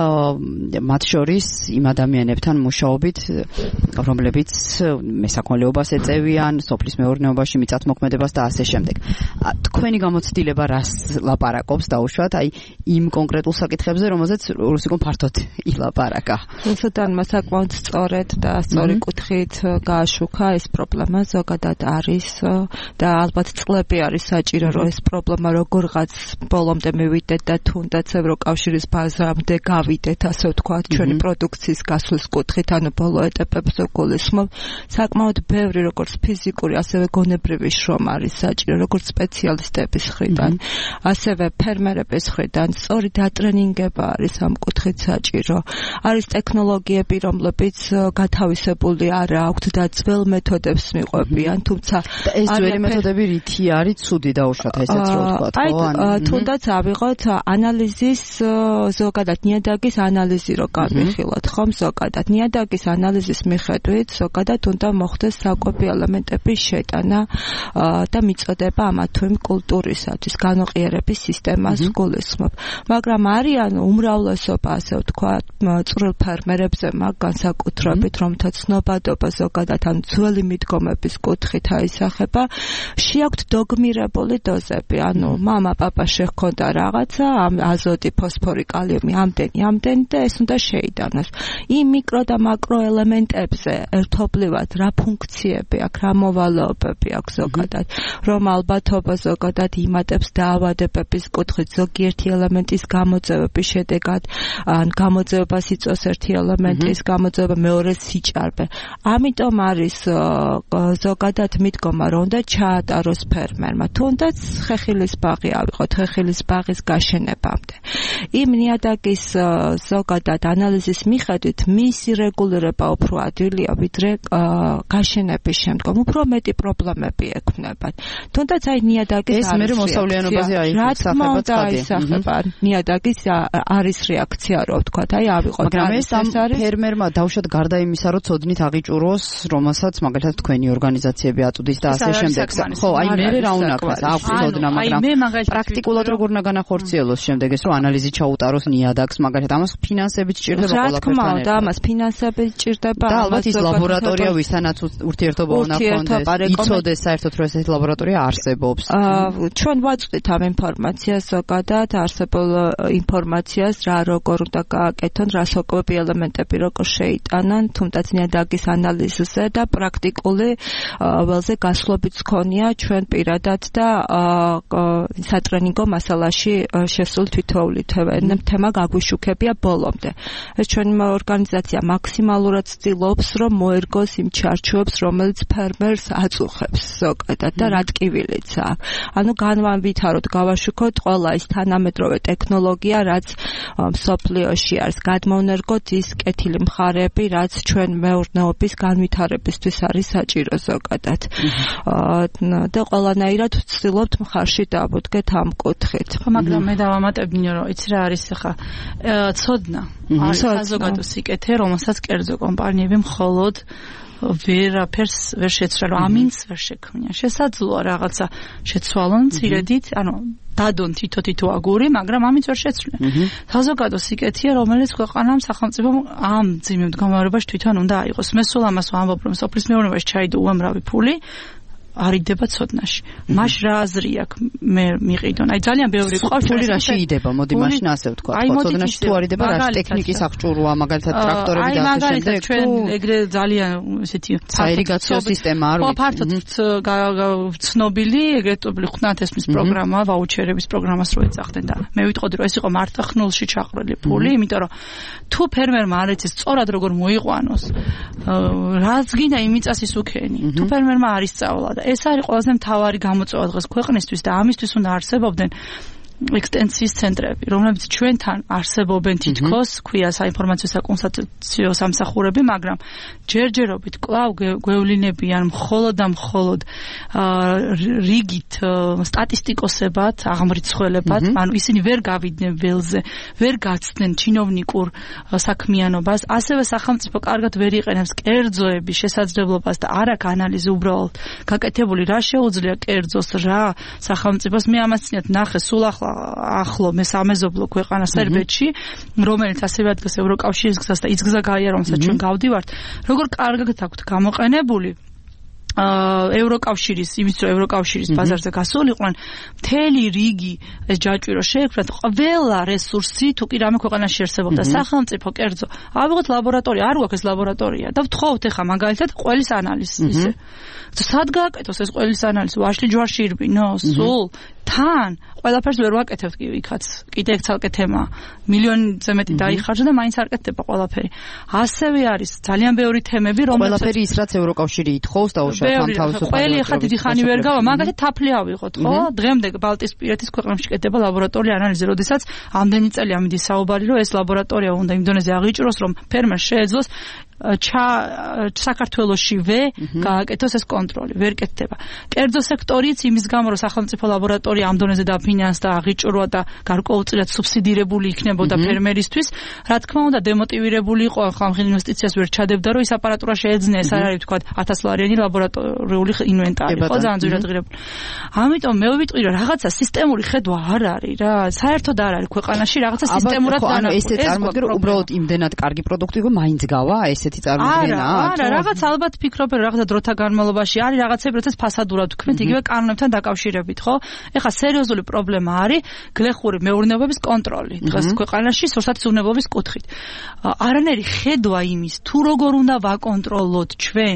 მათ შორის იმ ადამიანებთან მუშაობით, რომლებიც მესაქონლეობას ეწევიან, სოფლის მეურნეობაში მიწათმოქმედებას და ასე შემდეგ. თქვენი გამოცდილება რას ლაპარაკობს დაუშვათ, აი იმ კონკრეტულ საკითხებზე, რომელზეც რუსიკომ ფართოდ ილაპარაკა. რუსეთანმა საკმაოდ სწორედ და სწორი კუთხით გააშუქა ეს პრობლემა ზოგადად არის და ალბათ წლები არის საჭირო ეს პრობლემა როგორღაც ბოლომდე მივიდეთ და თუნდაც ევროკავშირის ბაზრამდე გავიდეთ, ასე ვთქვათ, ჩვენი პროდუქციის გასვლის კუთხით, ანუ ბოლო ეტაპებზე გულისხმობ, საკმაოდ ბევრი როგორც ფიზიკური, ასევე გონებრივი შრომა არის საჭირო, როგორც სპეციალისტების მხრიდან, ასევე ფერმერების მხრიდან, სწორი დატრენინგება არის ამ კუთხით საჭირო. არის ტექნოლოგიები, რომლებიც გათავისებული არ აქვთ და ძველ მეთოდებს მიყვებიან, თუმცა ეს ძველი მეთოდები რითი არის ცუდი დაუშვათ ესეც რო ვთქვათ, ხო? აი, თუნდაც ავიღოთ ანალიზის ზოგადად ნიადაგის ანალიზი რო გავიხილოთ, ხომ ზოგადად ნიადაგის ანალიზის მიხედვით ზოგადად უნდა მოხდეს საკვები ელემენტების შეტანა და მიწოდება ამა თუ იმ კულტურისათვის განოყიერების სისტემას გულისხმობ. მაგრამ არიან უმრავლესობა, ასე ვთქვათ, წვრილ ფერმერებზე მაგ განსაკუთრებით, რომთა ცნობადობა ზოგადად ან ძველი მიდგომების კუთხით აისახება, შეაქვთ დოგმირებული დოზები, ანუ მამა პაპა შეხქონდა რაღაცა, აზოტი, ფოსფორი, კალიუმი ამდენი, ამდენი და ეს უნდა შეიტანოს. იმ მიკრო და მაკრო ელემენტებზე ერთობლივად რა ფუნქციები აქვს, რა მოვალეობები აქვს ზოგადად, რომ ალბათობა ზოგადად იმატებს დაავადებების კუთხით ზოგიერთი ელემენტის გამოწვევების შედეგად, ან გამოწვევას იწვევს ერთი ელემენტის გამოწვევა მეორეს სიჭარბე. ამიტომ არის ზოგადად მიდგომა, რომ უნდა ჩაატაროს ფერმერმა. თუნდაც ხეხილის ბაღი ავიღოთ, ხეხილის ბაღის გაშენებამდე. იმ ნიადაგის ზოგადად ანალიზის მიხედვით მისი რეგულირება უფრო ადვილია, ვიდრე გაშენების შემდგომ უფრო მეტი პრობლემები ექმნებათ. თუნდაც აი ნიადაგის ეს მე მოსავლიანობაზე აისახება ისახება ნიადაგის არის რეაქცია, რო ვთქვათ, აი ავიღოთ. მაგრამ ეს ამ ფერმერმა დავშოთ გარდა იმისა, რომ ცოდნით აღიჭუროს, რომელსაც მაგალითად თქვენი ორგანიზაციები აწვდის და ასე შემდეგ. ხო, აი მე რა უნდა ქას აქვს ცოდნა, მაგრამ პრაქტიკულად როგორ უნდა განახორციელოს შემდეგ ეს რომ ანალიზი ჩაუტაროს ნიადაგს, მაგალითად ამას ფინანსებიც ჭირდება ყველაფერთან ერთად. და ამას ფინანსებიც ჭირდება, და ალბათ ის ლაბორატორია ვისთანაც ურთიერთობა უნდა ჰქონდეს, იცოდეს საერთოდ რომ ესეთი ლაბორატორია არსებობს. ჩვენ ვაწვდით ამ ინფორმაციას ზოგადად, არსებულ ინფორმაციას რა როგორ უნდა გააკეთონ, რა სოკოები ელემენტები როგორ შეიტანან, თუმცა ნიადაგის ანალიზზე და პრაქტიკული ველზე გასვლობით გქონია ჩვენ პირადად და სატრენინგო მასალაში შესულ თითოეული თემა გაგვიშუქებია ბოლომდე. ეს ჩვენი ორგანიზაცია მაქსიმალურად ცდილობს რომ მოერგოს იმ ჩარჩოებს, რომელიც ფერმერს აწუხებს ზოგადად და რა ტკივილიც აქვს. ანუ განვავითაროთ, გავაშუქოთ ყველა ის თანამედროვე ტექნოლოგია, რაც მსოფლიოში არის, გადმოვნერგოთ ის კეთილი მხარეები, რაც ჩვენ მეურნეობის განვითარებისთვის არის საჭირო ზოგადად. და ყველანაირად ვცდილობთ მხარში დავუდგეთ ამ კუთხით. მაგრამ მე დავამატებინო რომ იცი რა არის ახლა ცოდნა არის საზოგადო სიკეთე, რომელსაც კერძო კომპანიები მხოლოდ ვერაფერს ვერ შეცვალა, ამინც ვერ შექმნია. შესაძლოა რაღაცა შეცვალონ ცირედით, ანუ დადონ თითო-თითო აგური, მაგრამ ამით ვერ შეცვლიან. საზოგადო სიკეთეა, რომელიც ქვეყანამ სახელმწიფომ ამ ძიმე მდგომარეობაში თვითონ უნდა აიღოს. მე სულ ამას ვამბობ, რომ სოფლის მეურნეობაში ჩაიდო უამრავი ფული, არიდება ცოდნაში. მაშ რა აზრი აქვს მე მიყიდონ. აი ძალიან ბევრი ყავს ფული რა შეიდება, მოდი მაშინ ასე ვთქვა. ცოდნაში თუ არიდება რა ტექნიკის აღჭურვა, მაგალითად ტრაქტორები და ასე შემდეგ. აი მაგალითად ჩვენ ეგრე ძალიან ესეთი საირიგაციო სისტემა არ ვიცი. ფართოდ ცნობილი ეგრეთ ხვნათესმის პროგრამა, ვაუჩერების პროგრამას რო ეძახდნენ და მე ვიტყოდი რომ ეს იყო მართახნულში ჩაყრილი ფული, იმიტომ რომ თუ ფერმერმა არ იცის სწორად როგორ მოიყვანოს, რაც გინდა იმიწას ის უქენი. თუ ფერმერმა არ ისწავლა და ეს არის ყველაზე მთავარი გამოწვევა დღეს ქვეყნისთვის და ამისთვის უნდა არსებობდნენ ექსტენსიის ცენტრები, რომლებიც ჩვენთან არსებობენ თითქოს, ქვია საინფორმაციო საკონსულტაციო სამსახურები, მაგრამ ჯერჯერობით კვლავ გვევლინებიან მხოლოდ და მხოლოდ რიგით სტატისტიკოსებად, აღმრიცხველებად, ანუ ისინი ვერ გავიდნენ ველზე, ვერ გაცდნენ ჩინოვნიკურ საქმიანობას, ასევე სახელმწიფო კარგად ვერ იყენებს კერძოების შესაძლებლობას და არ აქვს ანალიზი უბრალოდ გაკეთებული რა შეუძლია კერძოს რა სახელმწიფოს. მე ამას წინათ ნახე სულ ახლა ახლო მე სამეზობლო ქვეყანა სერბეთში, რომელიც ასევე ადგას ევროკავშირის გზას და ის გზა გაია, რომელსაც ჩვენ გავდივართ, როგორ კარგად აქვთ გამოყენებული ევროკავშირის, იმის რომ ევროკავშირის ბაზარზე გასულიყვნენ, მთელი რიგი ეს ჯაჭვირო შეექმნათ, ყველა რესურსი თუ კი რამე ქვეყანაში არსებობდა სახელმწიფო კერძო, ავიღოთ ლაბორატორია, არ გვაქვს ეს ლაბორატორია და ვთხოვთ ახლა მაგალითად ყველის ანალიზს ისე. სად გააკეთოს ეს ყველის ანალიზი? ვაშლი ჯვარში ირბინო, სულ თან ყველაფერს ვერ ვაკეთებთ კი იქაც. კიდე ეგ ცალკე თემაა. მილიონზე მეტი დაიხარჯა და მაინც არ კეთდება ყველაფერი. ასევე არის ძალიან ბევრი თემები, რომელსაც ყველაფერი ის რაც ევროკავშირი ითხოვს და უშუალოდ ამ თავისუფლად. ყველი ახლა დიდი ხანი ვერ გავა, მაგალითად თაფლი ავიღოთ, ხო? დღემდე ბალტიისპირეთის ქვეყნებში კეთდება ლაბორატორიული ანალიზი, როდესაც ამდენი წელი ამიდის საუბარი, რომ ეს ლაბორატორია უნდა იმ დონეზე აღიჭროს, რომ ფერმერს შეეძლოს ჩა საქართველოშივე გააკეთოს ეს კონტროლი, ვერ კეთდება. კერძო სექტორიც იმის გამო, რომ სახელმწიფო ლაბორატორია ამ დონეზე დაფინანსდა, აღიჭრვა და გარკვეულწილად სუბსიდირებული იქნებოდა ფერმერისთვის, რა თქმა უნდა დემოტივირებული იყო, ახლა ამ ინვესტიციას ვერ ჩადებდა, რომ ის აპარატურა შეეძინა, ეს არ არის თქვა ათასლარიანი ლაბორატორიული ინვენტარი, ხო, ძალიან ძვირად ღირებული. ამიტომ მე ვიტყვი, რომ რაღაცა სისტემური ხედვა არ არის რა, საერთოდ არ არის ქვეყანაში რაღაცა სისტემურად და ანუ ესე წარმოგიდგენ, რომ უბრალოდ იმდენად კარგი პროდუქტი იყო, მაინც გავა ეს არა, არა, რაღაც ალბათ ფიქრობ, რომ რაღაცა დროთა განმავლობაში არის რაღაცები, როდესაც ფასადურად ვქმნით, იგივე კანონებთან დაკავშირებით, ხო? ეხლა სერიოზული პრობლემა არის გლეხური მეურნეობების კონტროლი. დღეს ქვეყანაში სურსათმზუნებლობის კუთხით. არანაირი ხედვა იმის, თუ როგორ უნდა ვაკონტროლოთ ჩვენ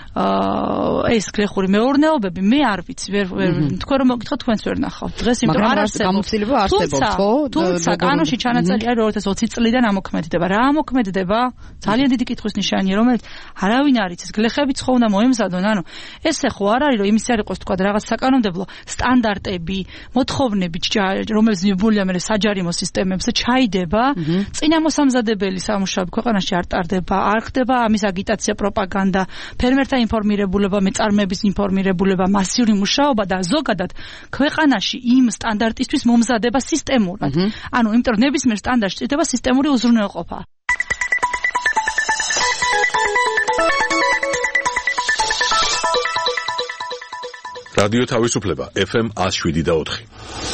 ეს გლეხური მეურნეობები, მე არ ვიცი, ვერ თქვენ რომ მოგითხოთ, თქვენც ვერ ნახავთ. დღეს იმიტომ არ არსებობს. გამოცდილება არსებობს, ხო? თუმცა კანონში ჩანაწერი არის two thousand twenty წლიდან ამოქმედდება. რა ამოქმედდება? ძალიან დიდი კითხვის ნიშანია, რომელიც არავინ არ იცის, გლეხებიც ხო უნდა მოემზადონ, ანუ ესე ხო არ არის, რომ იმის არ იყოს თქვა რაღაც საკანონმდებლო სტანდარტები, მოთხოვნები, რომელიც მიბულია მე საჯარიმო სისტემებზე ჩაიდება, წინა მოსამზადებელი სამუშაოები ქვეყანაში არ ტარდება, არ ხდება ამის აგიტაცია, პროპაგანდა, ფერმერთა ინფორმირებულება, მეწარმეების ინფორმირებულება, მასიური მუშაობა და ზოგადად ქვეყანაში იმ სტანდარტისთვის მომზადება სისტემურად. ანუ იმიტომ რომ ნებისმიერ სტანდარტში ჭირდება სისტემური უზრუნველყოფა. რადიო თავისუფლება ეფ ემ one oh seven და four.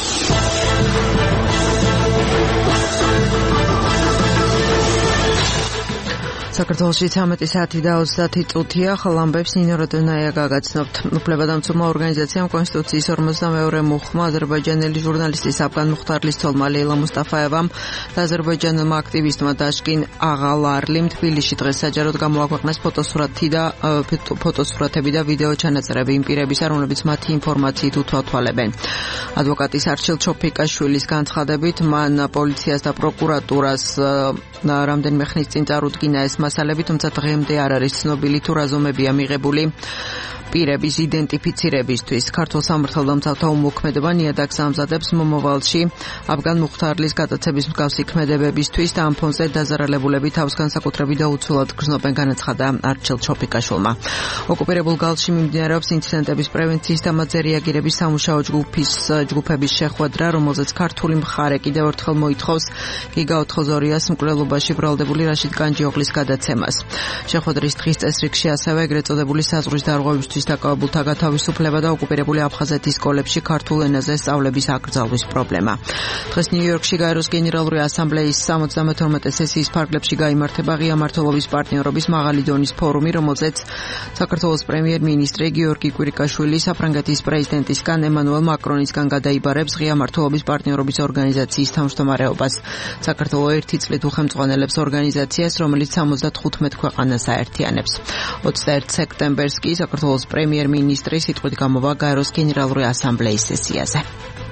საქართველოში ცამეტი საათი და ოცდაათი წუთია, ხოლო ამბებს ნინო როდონაია გაგაცნობთ. უფლებადამცველმა ორგანიზაციამ კონსტიტუციის ორმოცდამეორე მუხმა აზერბაიჯანელი ჟურნალისტის აფგან მუხტარლის ცოლმა ლეილა მუსტაფაევამ და აზერბაიჯანელმა აქტივისტმა დაშკინ აღალარლიმ თბილისში დღეს საჯაროდ გამოაქვეყნეს ფოტოსურათი და ფოტოსურათები და ვიდეო ჩანაწერები იმ პირებისა, რომლებიც მათი ინფორმაციით უთვალთვალებენ. ადვოკატის არჩილ ჩოფიკაშვილის განცხადებით, მან პოლიციას და პროკურატურას რამდენიმე ხნის წინ წარუდგინა ეს მასალები, თუმცა დღემდე არ არის ცნობილი თუ რა ზომებია მიღებული პირების იდენტიფიცირებისთვის. ქართულ სამართალდამცავთა უმოქმედება ნიადაგს ამზადებს მომავალში აფგან მუხტარლის გადაცემის მსგავსი ქმედებებისთვის და ამ ფონზე დაზარალებულები თავს განსაკუთრებით და უცვლად გრძნობენ, განაცხადა არჩილ ჩოფიკაშვილმა. ოკუპირებულ გალში მიმდინარეობს ინციდენტების პრევენციის და მათზე რეაგირების სამუშაო ჯგუფის ჯგუფების შეხვედრა, რომელზეც ქართული მხარე კიდევ ერთხელ მოითხოვს გიგა ოთხმოცდაორიას მკვლელობაში ბრალდებული რაშიდ განჯიოღლის გადაცემას. შეხვედრის დღის წესრიგში ასევე ეგრეთ წოდებული საზღვრის დარღვევისთვის დაკავებულთა გათავისუფლება და ოკუპირებული აფხაზეთის სკოლებში ქართულ ენაზე სწავლების აკრძალვის პრობლემა. დღეს ნიუ-იორკში გაეროს გენერალური ასამბლეის სამოცდამეთორმეტე სესიის ფარგლებში გაიმართება ღია მმართველობის პარტნიორობის მაღალი დონის ფორუმი, რომელზეც საქართველოს პრემიერ-მინისტრი გიორგი კვირიკაშვილი საფრანგეთის პრეზიდენტისგან ემანუელ მაკრონისგან გადაიბარებს ღია მმართველობის პარტნიორობის ორგანიზაციის თავმჯდომარეობას. საქართველოს ერთი წლით უხელმძღვანელებს ორგანიზაციას, რომელიც სამოცდათხუთმეტ ქვეყანას აერთიანებს. ოცდაერთი სექტემბერს კი საქართველოს პრემიერ-მინისტრი სიტყვით გამოვა გაეროს გენერალური ასამბლეის სესიაზე.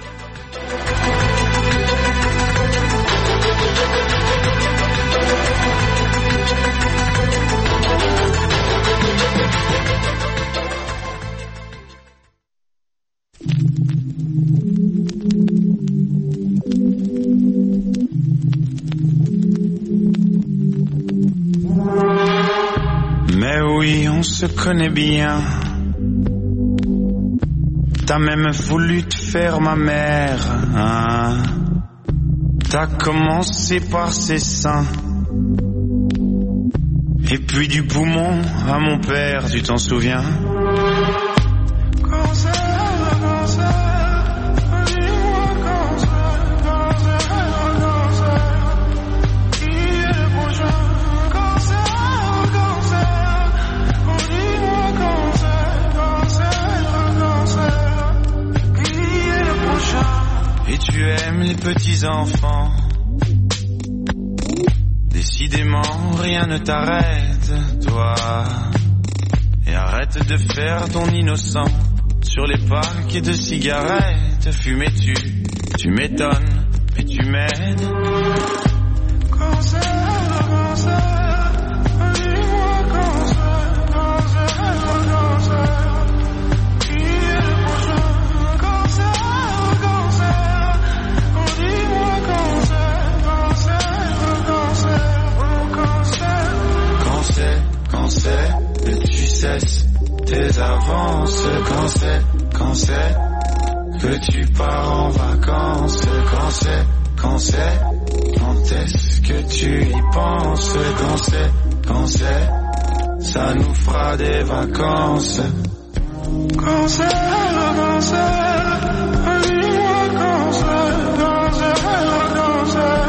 Mais oui, on se connaît bien. T'as même voulu te faire ma mère, hein? T'as commencé par ses seins, et puis du poumon à mon père, tu t'en souviens? Tu aimes les petits enfants. Décidément, rien ne t'arrête, toi. Et arrête de faire ton innocent sur les paquets de cigarettes. Fumais-tu, tu m'étonnes, mais tu m'aides. Quand c'est que tu cesses tes avances, quand c'est, quand c'est que tu pars en vacances, quand c'est, quand c'est, quand est-ce que tu y penses, quand c'est, quand c'est, ça nous fera des vacances. Quand c'est, quand c'est, dis-moi quand c'est, quand c'est, quand c'est.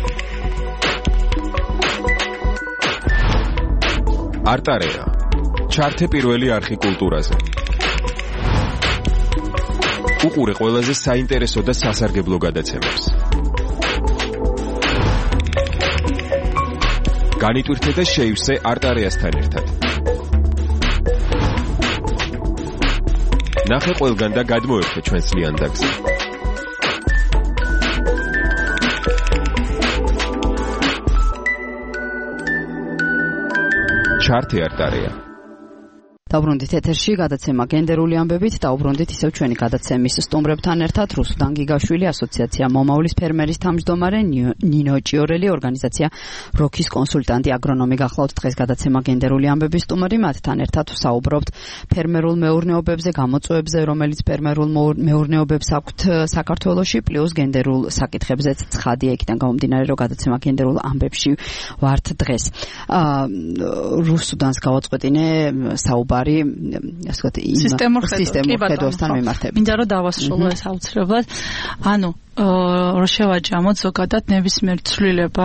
არტარეა ჩართე პირველი არხი კულტურაზე. უყურე ყველაზე საინტერესო და სასარგებლო გადაცემებს. განიტვირთე და შეივსე არტარეასთან ერთად. ნახე ყველგან და გადმოერთე ჩვენს ლიანდაგზე. ჩართე არტარია. დაუბრუნდით ეთერში გადაცემა გენდერული ამბებით, დაუბრუნდით ისევ ჩვენი გადაცემის სტუმრებთან ერთად რუსუდან გიგაშვილი, ასოციაცია მომავლის ფერმერის თავმჯდომარე, ნინო ჭიორელი, ორგანიზაცია როქის კონსულტანტი, აგრონომი გახლავთ დღეს გადაცემა გენდერული ამბების სტუმარი, მათთან ერთად ვსაუბრობთ ფერმერულ მეურნეობებზე, გამოწვევებზე, რომელიც ფერმერულ მეურნეობებს აქვთ საქართველოში, პლუს გენდერულ საკითხებზეც ცხადია, იქიდან გამომდინარე, რომ გადაცემა გენდერულ ამბებში ვართ დღეს. რუსუდანს გავაწყვეტინე საუბარი ასე ვთქვათ, იმ სისტემურ ხედვასთან მიმართებით. მინდა რომ დავასრულო ეს აუცილებლად. ანუ რო შევაჯამოთ ზოგადად ნებისმიერ ცვლილება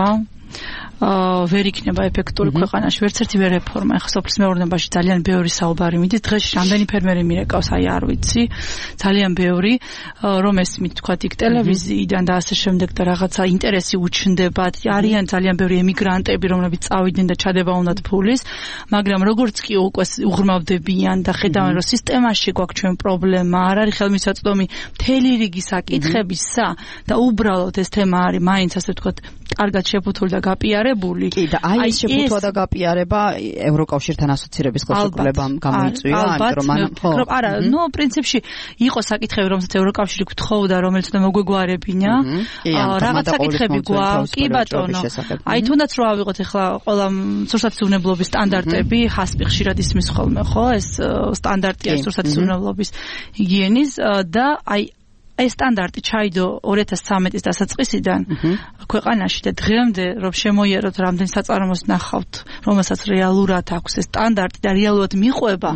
ვერ იქნება ეფექტური ქვეყანაში, ვერც ერთი ვერ რეფორმა. ახლა სოფლის მეურნეობაში ძალიან ბევრი საუბარი მიდის. დღეს რამდენი ფერმერი მირეკავს, აი არ ვიცი. ძალიან ბევრი, რომ ესმით თქვათ იქ ტელევიზიიდან და ასე შემდეგ და რაღაცა ინტერესი უჩნდებათ. არიან ძალიან ბევრი ემიგრანტები, რომლებიც წავიდნენ და ჩადება უნდათ ფულის, მაგრამ როგორც კი უკვე უღრმავდებიან და ხედავენ, რომ სისტემაში გვაქვს ჩვენ პრობლემა, არ არის ხელმისაწვდომი მთელი რიგი საკითხებისა და უბრალოდ ეს თემა არის მაინც ასე ვთქვათ, კარგად შეფუთული და გაპიარებული. კი და აი ეს შეფუთვა და გაპიარება ევროკავშირთან ასოცირების ხელშეკრულებამ გამოიწვია, ამიტომ მან ხო არა, ნუ პრინციპში იყო საკითხები, რომელსაც ევროკავშირი გთხოვდა, რომელიც უნდა მოგვეგვარებინა. რაღაც საკითხები გვაქვს, კი ბატონო. აი თუნდაც რო ავიღოთ ახლა ყველა სურსათმფლობის სტანდარტები, ჰასპი ხშირად ისმის ხოლმე, ხო? ეს სტანდარტია სურსათმფლობის ჰიგიენის და აი ეს სტანდარტი ჩაიდო ორი ათას ცხრამეტის დასაწყისიდან ქვეყანაში და დღემდე რომ შემოიეროთ რამდენი საწარმოს ნახავთ, რომელსაც რეალურად აქვს ეს სტანდარტი და რეალურად მიყვება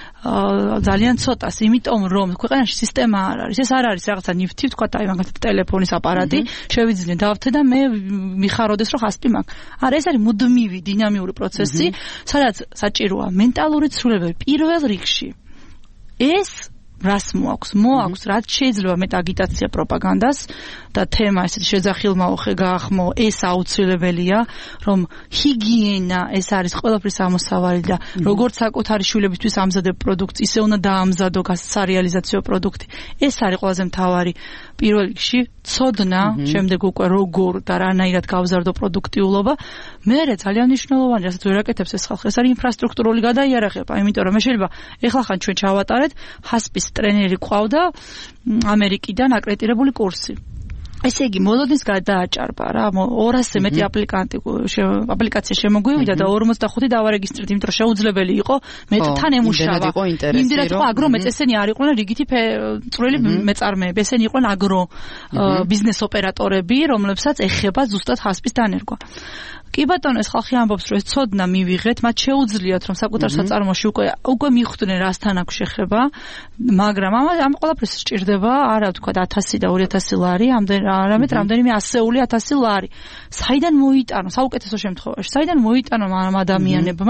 ძალიან ცოტას, იმიტომ რომ ქვეყანაში სისტემა არ არის. ეს არ არის რაღაცა ნიფთი, თქვა აი მაგალითად ტელეფონის აპარატი, შევიძინე დავთე და მე მიხაროდეს რომ ხასპი მაქვს. არა, ეს არის მუდმივი დინამიური პროცესი, სადაც საჭიროა მენტალური ცვლილებები პირველ რიგში. ეს რას მოაქვს? მოაქვს, რაც შეიძლება მეტ აგიტაცია პროპაგანდას და თემა ესეთი შეძახილმაოხე გაახმო, ეს აუცილებელია, რომ ჰიგიენა ეს არის ყველაფრის ამოსავალი და როგორც საკუთარი შვილებისთვის ამზადებ პროდუქტს, ისე უნდა დაამზადო სარეალიზაციო პროდუქტი. ეს არის ყველაზე მთავარი პირველ რიგში, ცოდნა, შემდეგ უკვე როგორ და რანაირად გავზარდო პროდუქტიულობა. მერე ძალიან მნიშვნელოვანია, რასაც ვერ აკეთებს ეს ხალხი, ეს არის ინფრასტრუქტურული გადაიარაღება, იმიტომ რომ მე შეიძლება ეხლა ხან ჩვენ ჩავატარეთ ჰასპის ტრენერი ყავდა ამერიკიდან აკრედიტებული კურსი. ესე იგი, მოლოდინს გადააჭარბა რა, ორასზე მეტი აპლიკანტი აპლიკაცია შემოგვივიდა და ორმოცდახუთი დავარეგისტრირეთ, იმიტომ რომ შეუძლებელი იყო მეტთან ემუშავა. იმდენად იყო აგრო მეწესენი არ იყვნენ რიგითი წვრილი მეწარმეები, ესენი იყვნენ აგრო ბიზნეს ოპერატორები, რომლებსაც ეხება ზუსტად ჰასპის დანერგვა. კი ბატონო, ეს ხალხი ამბობს, რომ ეს ცოდნა მივიღეთ, მათ შეუძლიათ, რომ საკუთარ საწარმოში უკვე უკვე მიხვდნენ რასთან აქვს შეხება, მაგრამ ამ ამ ყველაფერს სჭირდება, არა ვთქვა ათასი და ორი ათასი ლარი, არამედ რამდენიმე ასეული ათასი ლარი. საიდან მოიტანო, საუკეთესო შემთხვევაში, საიდან მოიტანო ამ ადამიანებმა?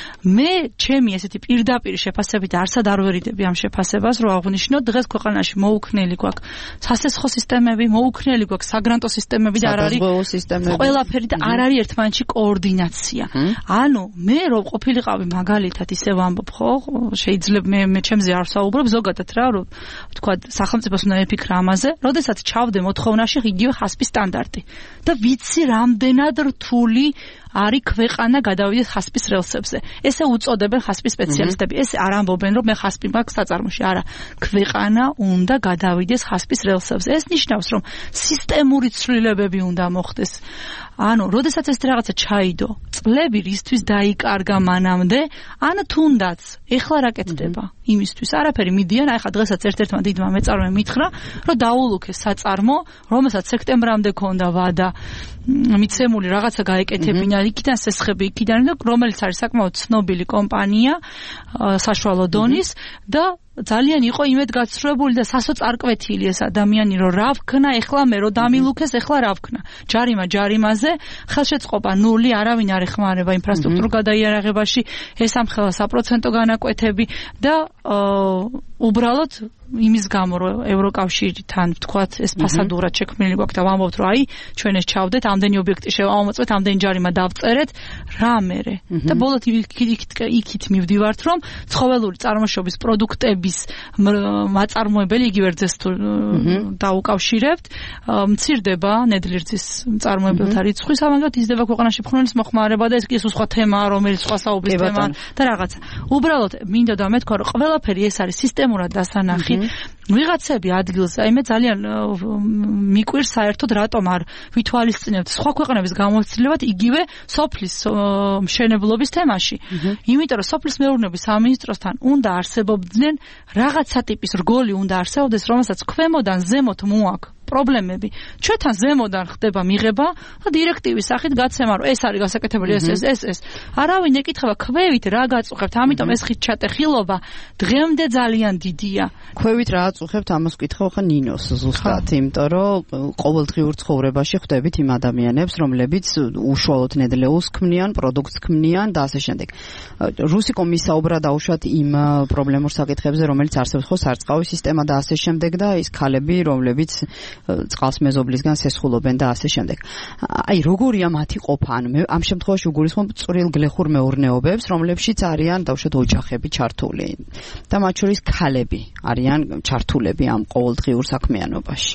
მე ჩემი ესეთი პირდაპირ შეფასებით არსად არ ვერიდები ამ შეფასებას, რომ აღვნიშნოთ, დღეს ქვეყანაში მოუქნელი გვაქვს სასესხო სისტემები, მოუქნელი გვაქვს საგრანტო სისტემები და არ არის ყველაფერი და არ არის ერთმანეთში კოორდინაცია. ანუ მე რომ ყოფილიყავი მაგალითად ისე ვამბობ, ხო, შეიძლება მე მე ჩემზე არ ვსაუბრობ, ზოგადად რა, რომ თქვა სახელმწიფოს უნდა ეფიქრა ამაზე, როდესაც ჩავდე მოთხოვნაში იგივე ჰასპის სტანდარტი და ვიცი რამდენად რთული არის ქვეყანა გადავიდეს ჰასპის რელსებზე. ესე უწოდებენ ჰასპის სპეციალისტები. ეს არ ამბობენ, რომ მე ჰასპი მაქვს საწარმოში. არა, ქვეყანა უნდა გადავიდეს ჰასპის რელსებზე. ეს ნიშნავს, რომ სისტემური ცვლილებები უნდა მოხდეს. ანუ, როდესაც ეს რაღაცა ჩაიდო, წლები რისთვის დაიკარგა მანამდე, ან თუნდაც ეხლა რა კეთდება? იმისთვის არაფერი მიდიან, აი ხა დღესაც ერთ-ერთმა დიდმა მეწარმემ მითხრა, რომ დაულუქეს საწარმო, რომელსაც სექტემბრამდე ქონდა ვადა მიცემული რაღაცა გაეკეთებინა, იქიდან სესხები, იქიდან, რომელიც არის საკმაოდ ცნობილი კომპანია, საშუალო დონის და ძალიან იყო იმედგაცრუებული და სასოწარკვეთილი ეს ადამიანი, რომ რა ვქნა, ეხლა მე რომ დამილუქეს, ეხლა რა ვქნა. ჯარიმა ჯარიმაზე, ხელშეწყობა ნული, არავინ არ ეხმარება ინფრასტრუქტურულ გადაიარაღებაში, ეს ამხელა საპროცენტო განაკვეთები და უბრალოდ იმის გამო რომ ევროკავშირთან ვთქვათ ეს ფასადურად შექმნილი გვაქვს და ვამბობთ რომ აი ჩვენ ეს ჩავდეთ ამდენი ობიექტი შევამოწმეთ ამდენი ჯარიმა დავწერეთ რა მერე და ბოლოდ იქით მივდივართ რომ ცხოველური წარმოშობის პროდუქტების მაწარმოებელი იგივე რძეს თუ დაუკავშირებთ მცირდება ნედლი რძის მწარმოებელთა რიცხვი სამაგად იზრდება ქვეყანაში ფხვნილის მოხმარება და ეს კი სხვა თემაა რომელიც სხვა საუბრის თემაა და რაღაცა უბრალოდ მინდა და მეთქვა რომ ყველაფერი ეს არის სისტემურად დასანახი ვიღაცები ადგილზე, აი მე ძალიან მიკვირს საერთოდ რატომ არ ვითვალისწინებთ სხვა ქვეყნების გამოცდილებად იგივე სოფლის მშენებლობის თემაში. იმიტომ რომ სოფლის მეურნეობის სამინისტროსთან უნდა არსებობდნენ რაღაცა ტიპის რგოლი უნდა არსებობდეს, რომელსაც ქვემოდან ზემოთ მოაქვს პრობლემები. ჩვენთან ზემოდან ხდება მიღება და დირექტივის სახით გაცემა რომ ეს არის გასაკეთებელი ეს ეს ეს ეს. არავინ ეკითხება ქვევით რა გაწუხებთ, ამიტომ ეს ხიჩატე ხილობა დღემდე ძალიან დიდია. ქვევით რა აწუხებთ ამას ვკითხავ ხა ნინოს ზუსტად, იმიტომ რომ ყოველდღიურ ცხოვრებაში ხვდებით იმ ადამიანებს, რომლებიც უშუალოდ ნედლეულს ქმნიან, პროდუქტს ქმნიან და ასე შემდეგ. რუსიკომ მისაუბრა დაუშვათ იმ პრობლემურ საკითხებზე, რომელიც არსებობს ხო სარწყავი სისტემა და ასე შემდეგ და ის ქალები, რომლებიც წყალს მეზობლისგან სესხულობენ და ასე შემდეგ. აი როგორია მათი ყოფა? ანუ მე ამ შემთხვევაში უგულისხმობ წვრილ გლეხურ მეურნეობებს, რომლებშიც არიან დავუშვათ ოჯახები ჩართული და მათ შორის ქალები არიან ჩართულები ამ ყოველდღიურ საქმიანობაში.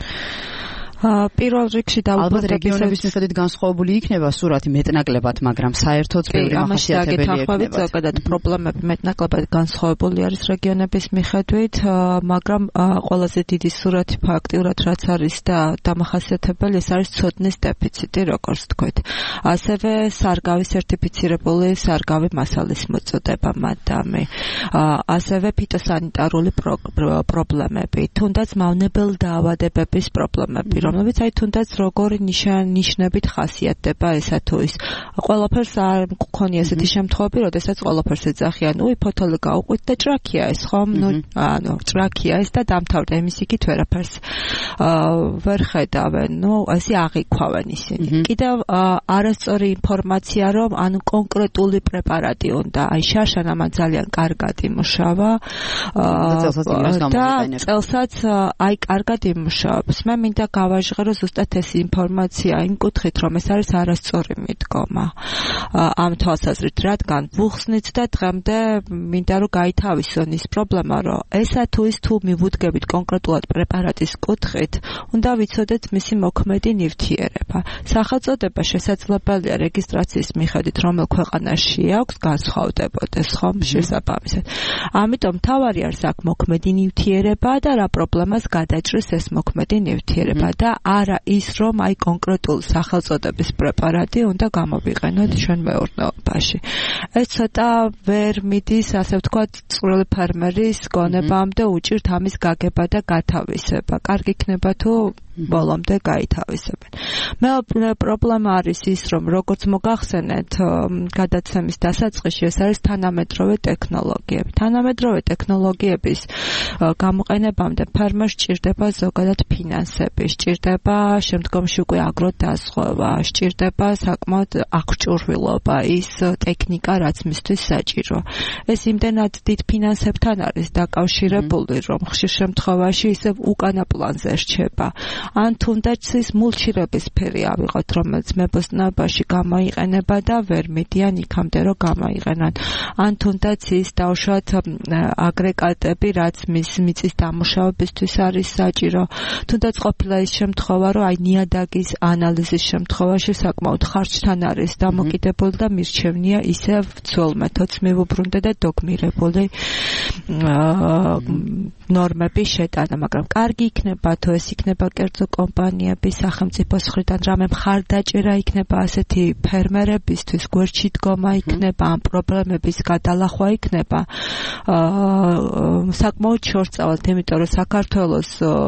პირველ რიგში ალბათ რეგიონების მიხედვით განსხვავებული იქნება სურათი მეტნაკლებად, მაგრამ საერთოდ ბევრი მახასიათებელი იქნება. ზოგადად პრობლემები მეტნაკლებად განსხვავებული არის რეგიონების მიხედვით, მაგრამ ყველაზე დიდი სურათი ფაქტიურად რაც არის და დამახასიათებელი ეს არის ცოდნის დეფიციტი, როგორც თქვით. ასევე სარგავი სერტიფიცირებული სარგავი მასალის მოწოდება მადამი. ასევე ფიტოსანიტარული პრობლემები, თუნდაც მავნებელ დაავადებების პრობლემები, რომლებიც აი თუნდაც როგორი ნიშნებით ხასიათდება ესა თუ ის. ყველაფერს არ მქონია ესეთი შემთხვევები, როდესაც ყველაფერს ეძახიან, უი ფოთოლი გაუყვით და ჭრაქია ეს, ხომ? ნუ ანუ ჭრაქია ეს და დამთავრდა იმის იქით ვერაფერს ვერ ხედავენ. ნუ ასე აღიქვავენ ისინი. კიდევ არასწორი ინფორმაცია, რომ ანუ კონკრეტული პრეპარატი უნდა, აი შარშან ამან ძალიან კარგად იმუშავა და წელსაც აი კარგად იმუშავებს. მე მინდა გავაჟღერო ზუსტად ეს ინფორმაცია იმ კუთხით, რომ ეს არის არასწორი მიდგომა ამ თვალსაზრით, რადგან ვუხსნით და დღემდე მინდა რომ გაითავისონ ის პრობლემა, რომ ესა თუ ის თუ მივუდგებით კონკრეტულად პრეპარატის კუთხით, უნდა ვიცოდეთ მისი მოქმედი ნივთიერება. სახელწოდება შესაძლებელია რეგისტრაციის მიხედვით, რომელ ქვეყანაში აქვს, განსხვავდებოდეს ხომ შესაბამისად. ამიტომ თავარი არის აქ მოქმედი ნივთიერება და რა პრობლემას გადაჭრის ეს მოქმედი ნივთიერება და არა ის, რომ აი კონკრეტული სახელწოდების პრეპარატი უნდა გამოვიყენოთ ჩვენ მეურნეობაში. ეს ცოტა ვერ მიდის, ასე ვთქვათ, წვრილი ფერმერის გონებამდე უჭირთ ამის გაგება და გათავისება. კარგი იქნება თუ ბოლომდე გაითავისებენ. მეორე პრობლემა არის ის, რომ როგორც მოგახსენეთ, გადაცემის დასაწყისში ეს არის თანამედროვე ტექნოლოგიები. თანამედროვე ტექნოლოგიების გამოყენებამდე ფერმერს სჭირდება ზოგადად ფინანსები, სჭირდება შემდგომში უკვე აგროდაზღვევა, სჭირდება საკმაოდ აღჭურვილობა, ის ტექნიკა, რაც მისთვის საჭირო. ეს იმდენად დიდ ფინანსებთან არის დაკავშირებული, რომ ხშირ შემთხვევაში ისევ უკანა პლანზე რჩება. ან თუნდაც ის მულჩირების ფერი ავიღოთ, რომელიც მებოსტნეობაში გამოიყენება და ვერ მიდიან იქამდე, რომ გამოიყენან. ან თუნდაც ის დავუშვათ აგრეგატები, რაც მის მიწის დამუშავებისთვის არის საჭირო. თუნდაც ყოფილა ის შემთხვევა, რომ აი ნიადაგის ანალიზის შემთხვევაში საკმაოდ ხარჯთან არის დამოკიდებული და მირჩევნია ისევ ძველ მეთოდს მივუბრუნდე და დოგმირებული ნორმების შეტანა, მაგრამ კარგი იქნება თუ ეს იქნება კერძო სასახელმწიფო კომპანიები სახელმწიფოს მხრიდან რამე მხარდაჭერა იქნება ასეთი ფერმერებისთვის, გვერდში დგომა იქნება, ამ პრობლემების გადალახვა იქნება. საკმაოდ შორწავად, იმიტომ რომ საქართველოს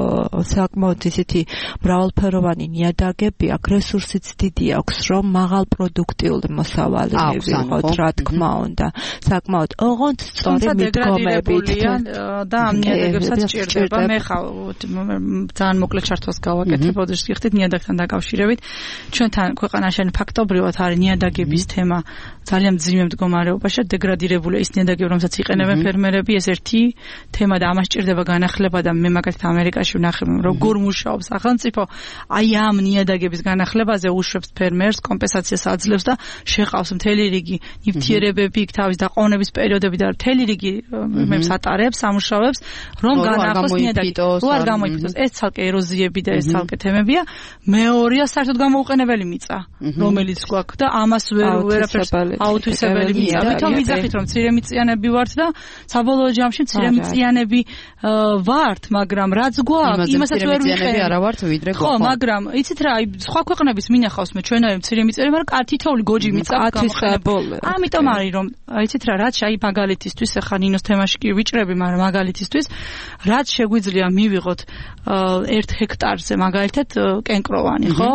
საკმაოდ ისეთი მრავალფეროვანი ნიადაგები აქვს, რესურსიც დიდი აქვს, რომ მაღალ პროდუქტიული მოსავალი მივიღოთ, რა თქმა უნდა. საკმაოდ ოღონდ სწორი მიდგომებით და ამ ნიადაგებსაც ჭირდება. მე ხავ ძალიან მოკლედ ჩართვას გავაკეთებ, ოდეშ გიხდით ნიადაგთან დაკავშირებით. ჩვენთან ქვეყანაში ფაქტობრივად არის ნიადაგების თემა ძალიან მძიმე მდგომარეობაში, დეგრადირებული ის ნიადაგები, რომელსაც იყენებენ ფერმერები, ეს ერთი თემა და ამას ჭირდება განახლება და მე მაგალითად ამერიკაში ვნახე, როგორ მუშაობს სახელმწიფო, აი ამ ნიადაგების განახლებაზე უშვებს ფერმერს, კომპენსაციას აძლევს და შეყავს მთელი რიგი ნივთიერებები, იქ თავის დაყოვნების პერიოდები და მთელი რიგი მებს ატარებს, სამუშაოებს, რომ განახლოს ნიადაგი. რო არ გამოიფიტოს, ეს ცალკე ეროზიები და ეს ცალკე თემებია. მეორეა საერთოდ გამოუყენებელი მიწა, რომელიც გვაქვს და ამას ვერ ვერაფერს აუთვისებელი მიწა. ვითომ ვიძახით, რომ მცირემიწიანები ვართ და საბოლოო ჯამში მცირემიწიანები ვართ, მაგრამ რაც გვაქვს, იმასაც ვერ ვიყენებთ. არა ვართ, ვიდრე ხო, მაგრამ იცით რა, აი სხვა ქვეყნების მინახავს მე ჩვენაირ მცირემიწიანები, მაგრამ კარ თითოეული გოჯი მიწა გამოყენებული. ამიტომ არის რომ იცით რა, რაც აი მაგალითისთვის ახლა ნინოს თემაში კი ვიჭრები, მაგრამ მაგალითისთვის რაც შეგვიძლია მივიღოთ ერთ ჰექტარზე მაგალითად კენკროვანი, ხო?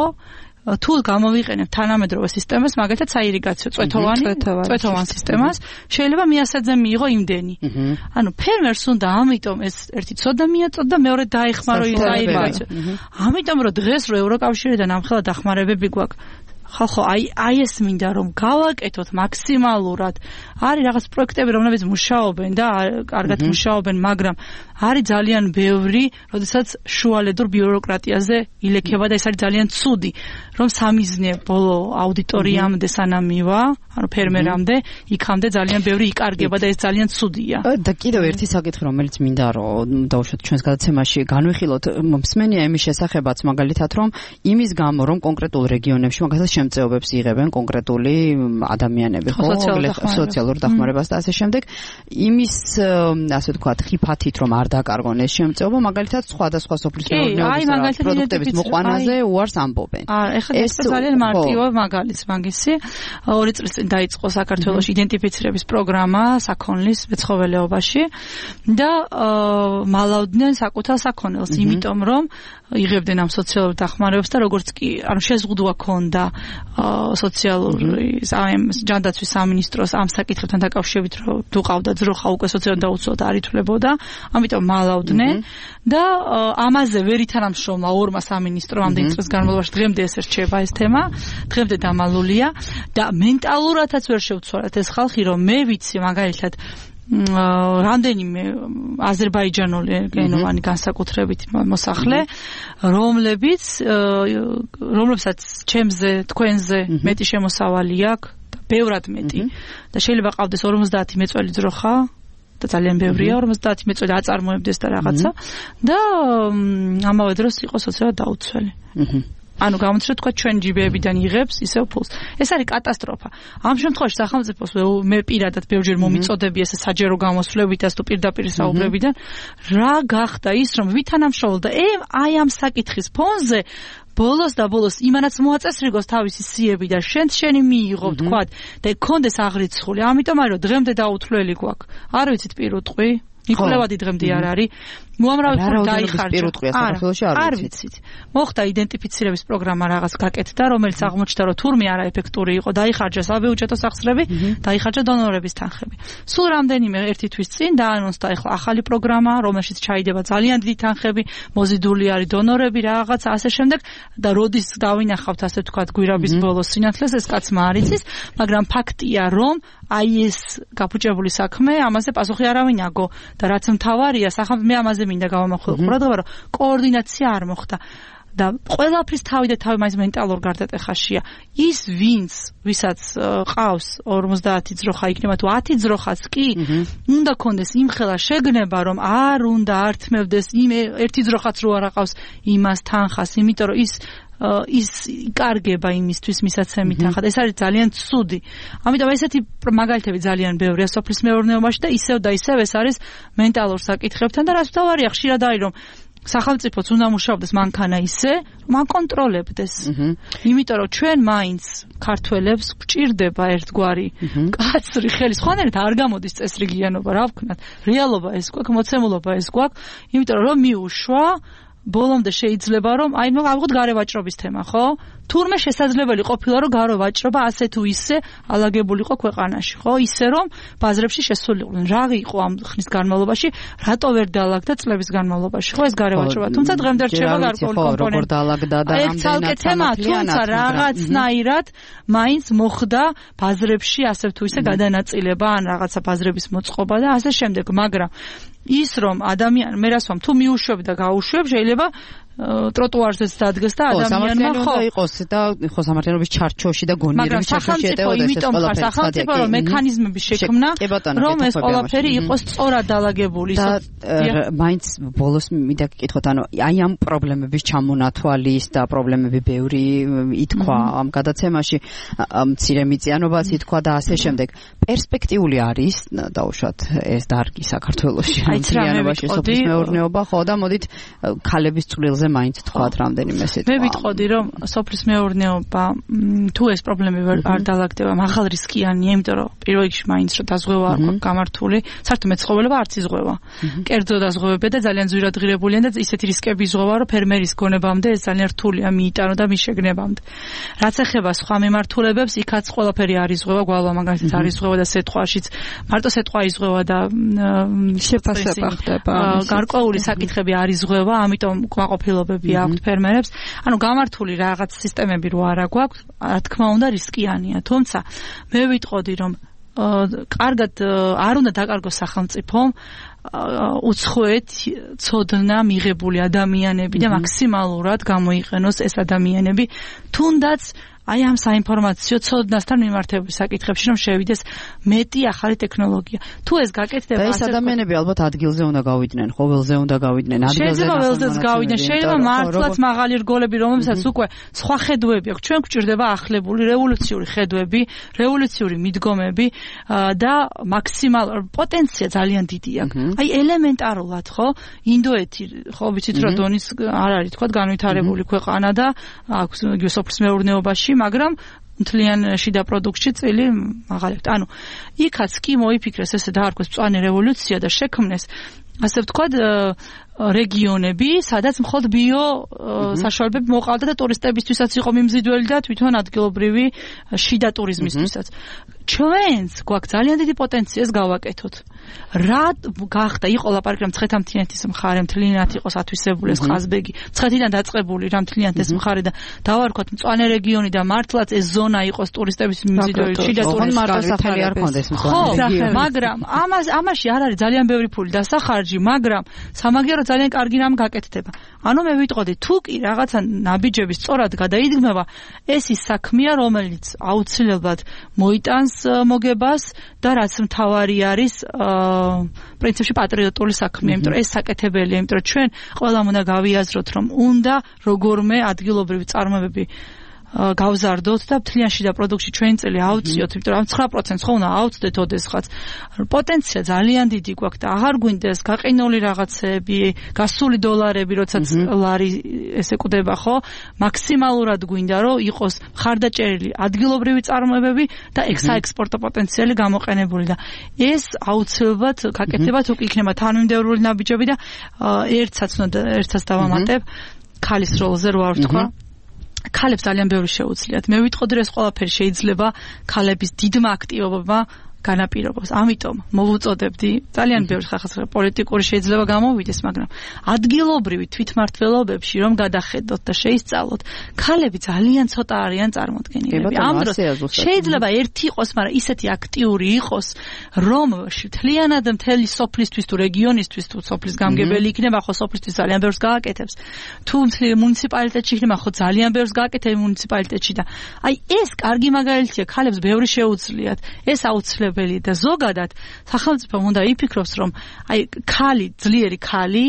თუ გამოვიყენებ თანამედროვე სისტემას, მაგალითად საირიგაციო წვეთოვანი, წვეთოვან სისტემას, შეიძლება მიასაძე მიიღო იმდენი. ანუ ფერმერს უნდა ამიტომ ეს ერთი ცოდა მიაწოდო და მეორე დაეხმარო ის საირიგაციო. ამიტომ რომ დღეს რო ევროკავშირიდან ამხელა დახმარებები გვაქვს, ხალხო, აი აი ეს მინდა რომ გავაკეთოთ მაქსიმალურად. არის რაღაც პროექტები, რომლებიც მუშაობენ და კარგად მუშაობენ, მაგრამ არის ძალიან ბევრი, როდესაც შუალედურ ბიუროკრატიაზე ილექება და ეს არის ძალიან ცუდი, რომ სამიზნე ბოლო აუდიტორიამდე სანამ მივა, ანუ ფერმერამდე, იქამდე ძალიან ბევრი იკარგება და ეს ძალიან ცუდია. და კიდევ ერთი საკითხი, რომელიც მინდა რომ დავუშვათ ჩვენს გადაცემაში განვიხილოთ, მსმენია იმის შესახებაც, მაგალითად, რომ იმის გამო, რომ კონკრეტულ რეგიონებში მაგალითად შემწეობებს იღებენ კონკრეტული ადამიანები, ხო, სოციალურ დახმარებას და ასე შემდეგ, იმის ასე ვთქვათ, ხიფათით რომ არ დაკარგონ ეს შემწეობა, მაგალითად სხვადასხვა სოფლის მეურნეობის პროდუქტების მოყვანაზე უარს ამბობენ. ეს ძალიან მარტივი მაგალითს მაგისი. ორი წლის წინ დაიწყო საქართველოში იდენტიფიცირების პროგრამა საქონლის მეცხოველეობაში და მალავდნენ საკუთარ საქონელს, იმიტომ რომ იღებდნენ ამ სოციალურ დახმარებებს და როგორც კი, ანუ შეზღუდვა ქონდა სოციალური ამ ჯანდაცვის სამინისტროს ამ საკითხებთან დაკავშირებით, რომ თუ ყავდა ძროხა უკვე სოციალურად დაუცველად არ ითვლებოდა, ამიტომ მალავდნენ და ამაზე ვერ ითანამშრომლა ორმა სამინისტრომ ამდენი წლის განმავლობაში. დღემდე ეს რჩება ეს თემა, დღემდე დამალულია და მენტალურადაც ვერ შევცვალეთ ეს ხალხი, რომ მე ვიცი მაგალითად რამდენიმე აზერბაიჯანული გენოვანი განსაკუთრებით მოსახლე, რომლებიც რომლებსაც ჩემზე, თქვენზე მეტი შემოსავალი აქვს და ბევრად მეტი და შეიძლება ყავდეს ორმოცდაათი მეწველი ძროხა და ძალიან ბევრია ორმოცდაათი მეწველი აწარმოებდეს და რაღაცა და ამავე დროს იყო სოციალურად დაუცველი. ანუ გამოცხადეთ თქვა ჩვენ ჯიბეებიდან იღებს ისევ ფულს. ეს არის კატასტროფა. ამ შემთხვევაში სახელმწიფოს მე პირადად ბევრჯერ მომიწოდები ესე საჯერო გამოსვლებით და თუ პირდაპირ საუბრებიდან რა გახდა ის რომ ვითანამშრომლდა აი ამ საკითხის ფონზე ბოლოს და ბოლოს იმანაც მოაწესრიგოს თავისი სიები და შენ შენი მიიღო თქვა და კონდეს აღრიცხული. ამიტომ არის რომ დღემდე დაუთვლელი გვაქვს. არ ვიცით პირუტყვი იკვლევადი დღემდე არ არის. მოამრავი ფული დაიხარჯა. არ ვიცით. მოხდა იდენტიფიცირების პროგრამა რაღაც გაკეთდა, რომელიც აღმოჩნდა, რომ თურმე არაეფექტური იყო, დაიხარჯა საბიუჯეტო სახსრები, დაიხარჯა დონორების თანხები. სულ რამდენიმე ერთი თვის წინ დაანონსდა ახლა ახალი პროგრამა, რომელშიც ჩაიდება ძალიან დიდი თანხები, მოზიდული არის დონორები, რაღაცა ასე შემდეგ და როდის დავინახავთ ასე ვთქვათ გვირაბის ბოლოს სინათლეს, ეს კაცმა არ იცის, მაგრამ ფაქტია, რომ აი ეს გაფუჭებული საქმე, ამაზე პასუხი არავინ აგო და რაც მთავარია, სახელმწიფო მე ამაზე მინდა გავამახვილო ყურადღება, რომ კოორდინაცია არ მოხდა და ყველაფრის თავი და თავი მაინც მენტალურ გარდატეხაშია. ის ვინც, ვისაც ყავს ორმოცდაათი ძროხა იქნება თუ ათი ძროხაც კი, უნდა კონდეს იმხელა შეგნება, რომ არ უნდა ართმევდეს იმ ერთი ძროხაც რო არ აყავს იმას თანხას, იმიტომ რომ ის ის იკარგება იმისთვის მისაცემი თანხა. ეს არის ძალიან ცუდი. ამიტომ ესეთი მაგალითები ძალიან ბევრია სოფლის მეურნეობაში და ისევ და ისევ ეს არის მენტალურ საკითხებთან და რაც თავარია ხშირად არის რომ სახელმწიფოც უნდა მუშაობდეს მანქანა ისე, რომ აკონტროლებდეს. იმიტომ რომ ჩვენ მაინც ქართველებს გვჭირდება ერთგვარი კაცრი ხელი. სხვანაირად არ გამოდის წესრიგიანობა, რა ვქნათ. რეალობა ეს გვაქვს, მოცემულობა ეს გვაქვს, იმიტომ რომ მიუშვა ბოლომდე შეიძლება რომ აი ავიღოთ გარე ვაჭრობის თემა, ხო? თურმე შესაძლებელი ყოფილა რომ გარე ვაჭრობა ასე თუ ისე ალაგებულიყო ქვეყანაში, ხო? ისე რომ ბაზრებში შესულიყვნენ. რა იყო ამ ხნის განმავლობაში, რატო ვერ დაალაგდა წლების განმავლობაში, ხო ეს გარე ვაჭრობა. თუმცა დღემდე რჩება გარკვეული კომპონენტი. როგორ დაალაგდა და რამდენად თუმცა რაღაცნაირად მაინც მოხდა ბაზრებში ასე თუ ისე გადანაწილება ან რაღაცა ბაზრების მოწყობა და ასე შემდეგ, მაგრამ ის რომ ადამიან მე რას ვამ თუ მიუშვებ და გაუშვებ შეიძლება ტროტუარზეც დადგეს და ადამიანმა ხო იყოს და ხო სამართლიანობის ჩარჩოში და გონიერების ჩარჩოში ეტეოდეს ეს ყველაფერი სახელმწიფო რომ მექანიზმების შექმნა რომ ეს ყველაფერი იყოს სწორად დალაგებული და მაინც ბოლოს მინდა გკითხოთ ანუ აი ამ პრობლემების ჩამონათვალის და პრობლემები ბევრი ითქვა ამ გადაცემაში მცირე მიწიანობაც ითქვა და ასე შემდეგ პერსპექტიული არის დაუშვათ ეს დარგი საქართველოში მიწიანობაში სოფლის მეურნეობა ხო და მოდით ქალების წვრილზე მაინც თქვათ რამდენიმე სიტყვა. მე ვიტყოდი რომ სოფლის მეურნეობა თუ ეს პრობლემები არ დაალაგდება, მაღალ რისკიანია, იმიტომ რომ პირველ რიგში მაინც რომ დაზღვევა არ გვაქვს გამართული, საერთოდ მეცხოველება არც იზღვევა. კერძო დაზღვევებია და ძალიან ძვირადღირებულია და ისეთი რისკები იზღვევა, რომ ფერმერის გონებამდე ეს ძალიან რთულია მიიტანო და მის შეგნებამდე. რაც ეხება სხვა მიმართულებებს, იქაც ყველაფერი არ იზღვევა, გვალვა მაგალითად არ იზღვევა და სეტყვაშიც მარტო სეტყვა იზღვევა და შეფასება ხდება. გარკვეული საკითხები არ იზღვევა, ამიტომ კმაყოფილ აქვთ ფერმერებს. ანუ გამართული რაღაც სისტემები რო არა გვაქვს, რა თქმა უნდა რისკიანია. თუმცა მე ვიტყოდი რომ კარგად არ უნდა დაკარგოს სახელმწიფომ უცხოეთ ცოდნა მიღებული ადამიანები და მაქსიმალურად გამოიყენოს ეს ადამიანები, თუნდაც აი ამ საინფორმაციო ცოდნასთან მიმართების საკითხებში რომ შევიდეს მეტი ახალი ტექნოლოგია. თუ ეს გაკეთდება ეს ადამიანები ალბათ ადგილზე უნდა გავიდნენ, ხო ველზე უნდა გავიდნენ, ადგილზე შეიძლება ველზეც გავიდნენ, შეიძლება მართლაც მაღალი რგოლები, რომელსაც უკვე სხვა ხედვები აქვს. ჩვენ გვჭირდება ახლებული რევოლუციური ხედვები, რევოლუციური მიდგომები და მაქსიმალ პოტენცია ძალიან დიდი აქვს. აი ელემენტარულად, ხო? ინდოეთი, ხო, ვიცით რა დონის არ არის, თქვა განვითარებული ქვეყანა და აქვს სოფლის მეურნეობაში მაგრამ მთლიან შიდა პროდუქტში წილი მაღალია. ანუ იქაც კი მოიფიქრეს ესე დაარქვეს მწვანე რევოლუცია და შექმნეს ასე ვთქვათ რეგიონები, სადაც მხოლოდ ბიო საშუალებები მოყავდა და ტურისტებისთვისაც იყო მიმზიდველი და თვითონ ადგილობრივი შიდა ტურიზმისთვისაც. ჩვენც გვაქვს ძალიან დიდი პოტენცია ეს გავაკეთოთ. რა გახდა იყო ლაპარაკი რომ მცხეთა-მთიანეთის მხარე მთლიანად იყოს ათვისებული ეს ყაზბეგი, მცხეთიდან დაწყებული რა მთლიანად ეს მხარე და დავარქვათ მწვანე რეგიონი და მართლაც ეს ზონა იყოს ტურისტების მიმზიდველი შიდა ტურიზმის მარტო სახელი არ ქონდეს მწვანე რეგიონი. მაგრამ ამას ამაში არ არის ძალიან ბევრი ფული დასახარჯი, მაგრამ სამაგერო ძალიან კარგი რამ გაკეთდება. ანუ მე ვიტყოდი, თუ კი რაღაცა ნაბიჯები სწორად გადაიდგმება, ეს ის საქმეა, რომელიც აუცილებლად მოიტანს მოგებას და რაც მთავარი არის პრინციპში პატრიოტული საქმეა, იმიტომ რომ ეს საკეთებელია, იმიტომ რომ ჩვენ ყველამ უნდა გავიაზროთ, რომ უნდა როგორმე ადგილობრივი წარმოებები გავზარდოთ და მთლიანში და პროდუქტში ჩვენი წელი აუწიოთ, იმიტომ რომ ცხრა პროცენტს ხო უნდა აუწდეთ ოდესღაც. პოტენცია ძალიან დიდი გვაქვს და აღარ გვინდეს გაყინული რაღაცები, გასული დოლარები, როდესაც ლარი ესე კვდება, ხო? მაქსიმალურად გვინდა რომ იყოს მხარდაჭერილი ადგილობრივი წარმოებები და საექსპორტო პოტენციალი გამოყენებული და ეს აუცილებლად გაკეთდება თუ იქნება თანმიმდევრული ნაბიჯები და ერთსაც უნდა ერთსაც დავამატებ ქალის როლზე რო არ ვთქვა. ქალებს ძალიან ბევრი შეუძლიათ. მე ვიტყოდი რომ ეს ყველაფერი შეიძლება ქალების დიდმა აქტივობებმა განაპირობოს. ამიტომ მოვუწოდებდი ძალიან ბევრი ხახასრა პოლიტიკური შეიძლება გამოვიდეს, მაგრამ ადგილობრივი თვითმმართველობებში რომ გადახედოთ და შეისწავლოთ, ქალები ძალიან ცოტა არიან წარმოდგენილები. ამ დროს შეიძლება ერთი იყოს, მაგრამ ისეთი აქტიური იყოს, რომ მთლიანად მთელი სოფლისთვის თუ რეგიონისთვის თუ სოფლის გამგებელი იქნება, ხო სოფლისთვის ძალიან ბევრს გააკეთებს. თუ მუნიციპალიტეტში იქნება, ხო ძალიან ბევრს გააკეთებს მუნიციპალიტეტში და აი ეს კარგი მაგალითია, ქალებს ბევრი შეუძლიათ. ეს აუცილებლად და ზოგადად სახელმწიფო უნდა იფიქროს რომ აი ქალი, ძლიერი ქალი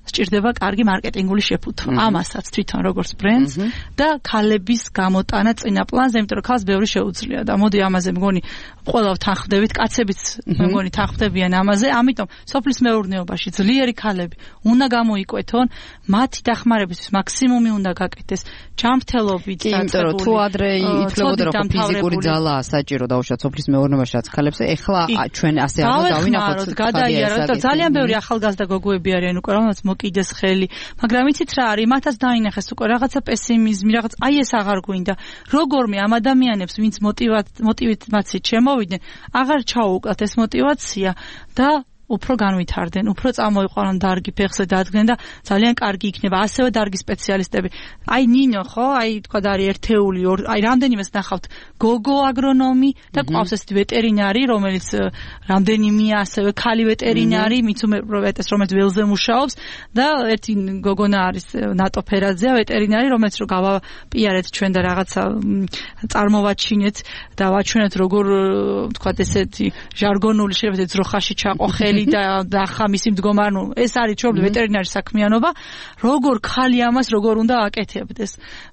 სჭირდება კარგი მარკეტინგული შეფუთვა. ამასაც თვითონ როგორც ბრენდს და ქალების გამოტანა წინა პლანზე, იმიტომ რომ ქალს ბევრი შეუძლია და მოდი ამაზე მგონი ყველა თანხმდებით, კაცებიც მგონი თანხმდებიან ამაზე, ამიტომ სოფლის მეურნეობაში ძლიერი ქალები უნდა გამოიკვეთონ, მათი დახმარებისთვის მაქსიმუმი უნდა გაკეთდეს ჯანმრთელობით და იმიტომ რომ თუ ადრე ითვლებოდა რომ ფიზიკური ძალაა საჭირო დაუშვათ სოფლის მეურნეობაში რაც ქალებს, ეხლა ჩვენ ასე არ დავინახოთ გადაიაროთ და ძალიან ბევრი ახალგაზრდა გოგოები არიან უკვე რომელსაც მოკიდეს ხელი, მაგრამ იცით რა არის, მათაც დაინახეს უკვე რაღაცა პესიმიზმი, რაღაც აი ეს აღარ გვინდა. როგორმე ამ ადამიანებს, ვინც მოტივაციით შემოვიდნენ, აღარ ჩაუუკლათ ეს მოტივაცია და უფრო განვითარდნენ, უფრო წამოიყვანონ დარგი ფეხზე დადგნენ და ძალიან კარგი იქნება. ასევე დარგის სპეციალისტები. აი ნინო ხო, აი თქვა და არის ერთეული, აი რამდენიმეს ნახავთ გოგო აგრონომი და ყავს ესეთი ვეტერინარი, რომელიც რამდენიმეა ასევე ქალი ვეტერინარი, მით უმეტეს რომელიც ველზე მუშაობს და ერთი გოგონა არის ნატო ფერაძეა ვეტერინარი, რომელიც რო გავაპიარეთ ჩვენ და რაღაცა წარმოვაჩინეთ და ვაჩვენეთ როგორ თქვა ესეთი ჟარგონული შეიძლება ძროხაში ჩაყოხე და ახლა მისი მდგომარე, ნუ ეს არის ჩვენი ვეტერინარის საქმიანობა, როგორ ქალი ამას როგორ უნდა აკეთებდეს.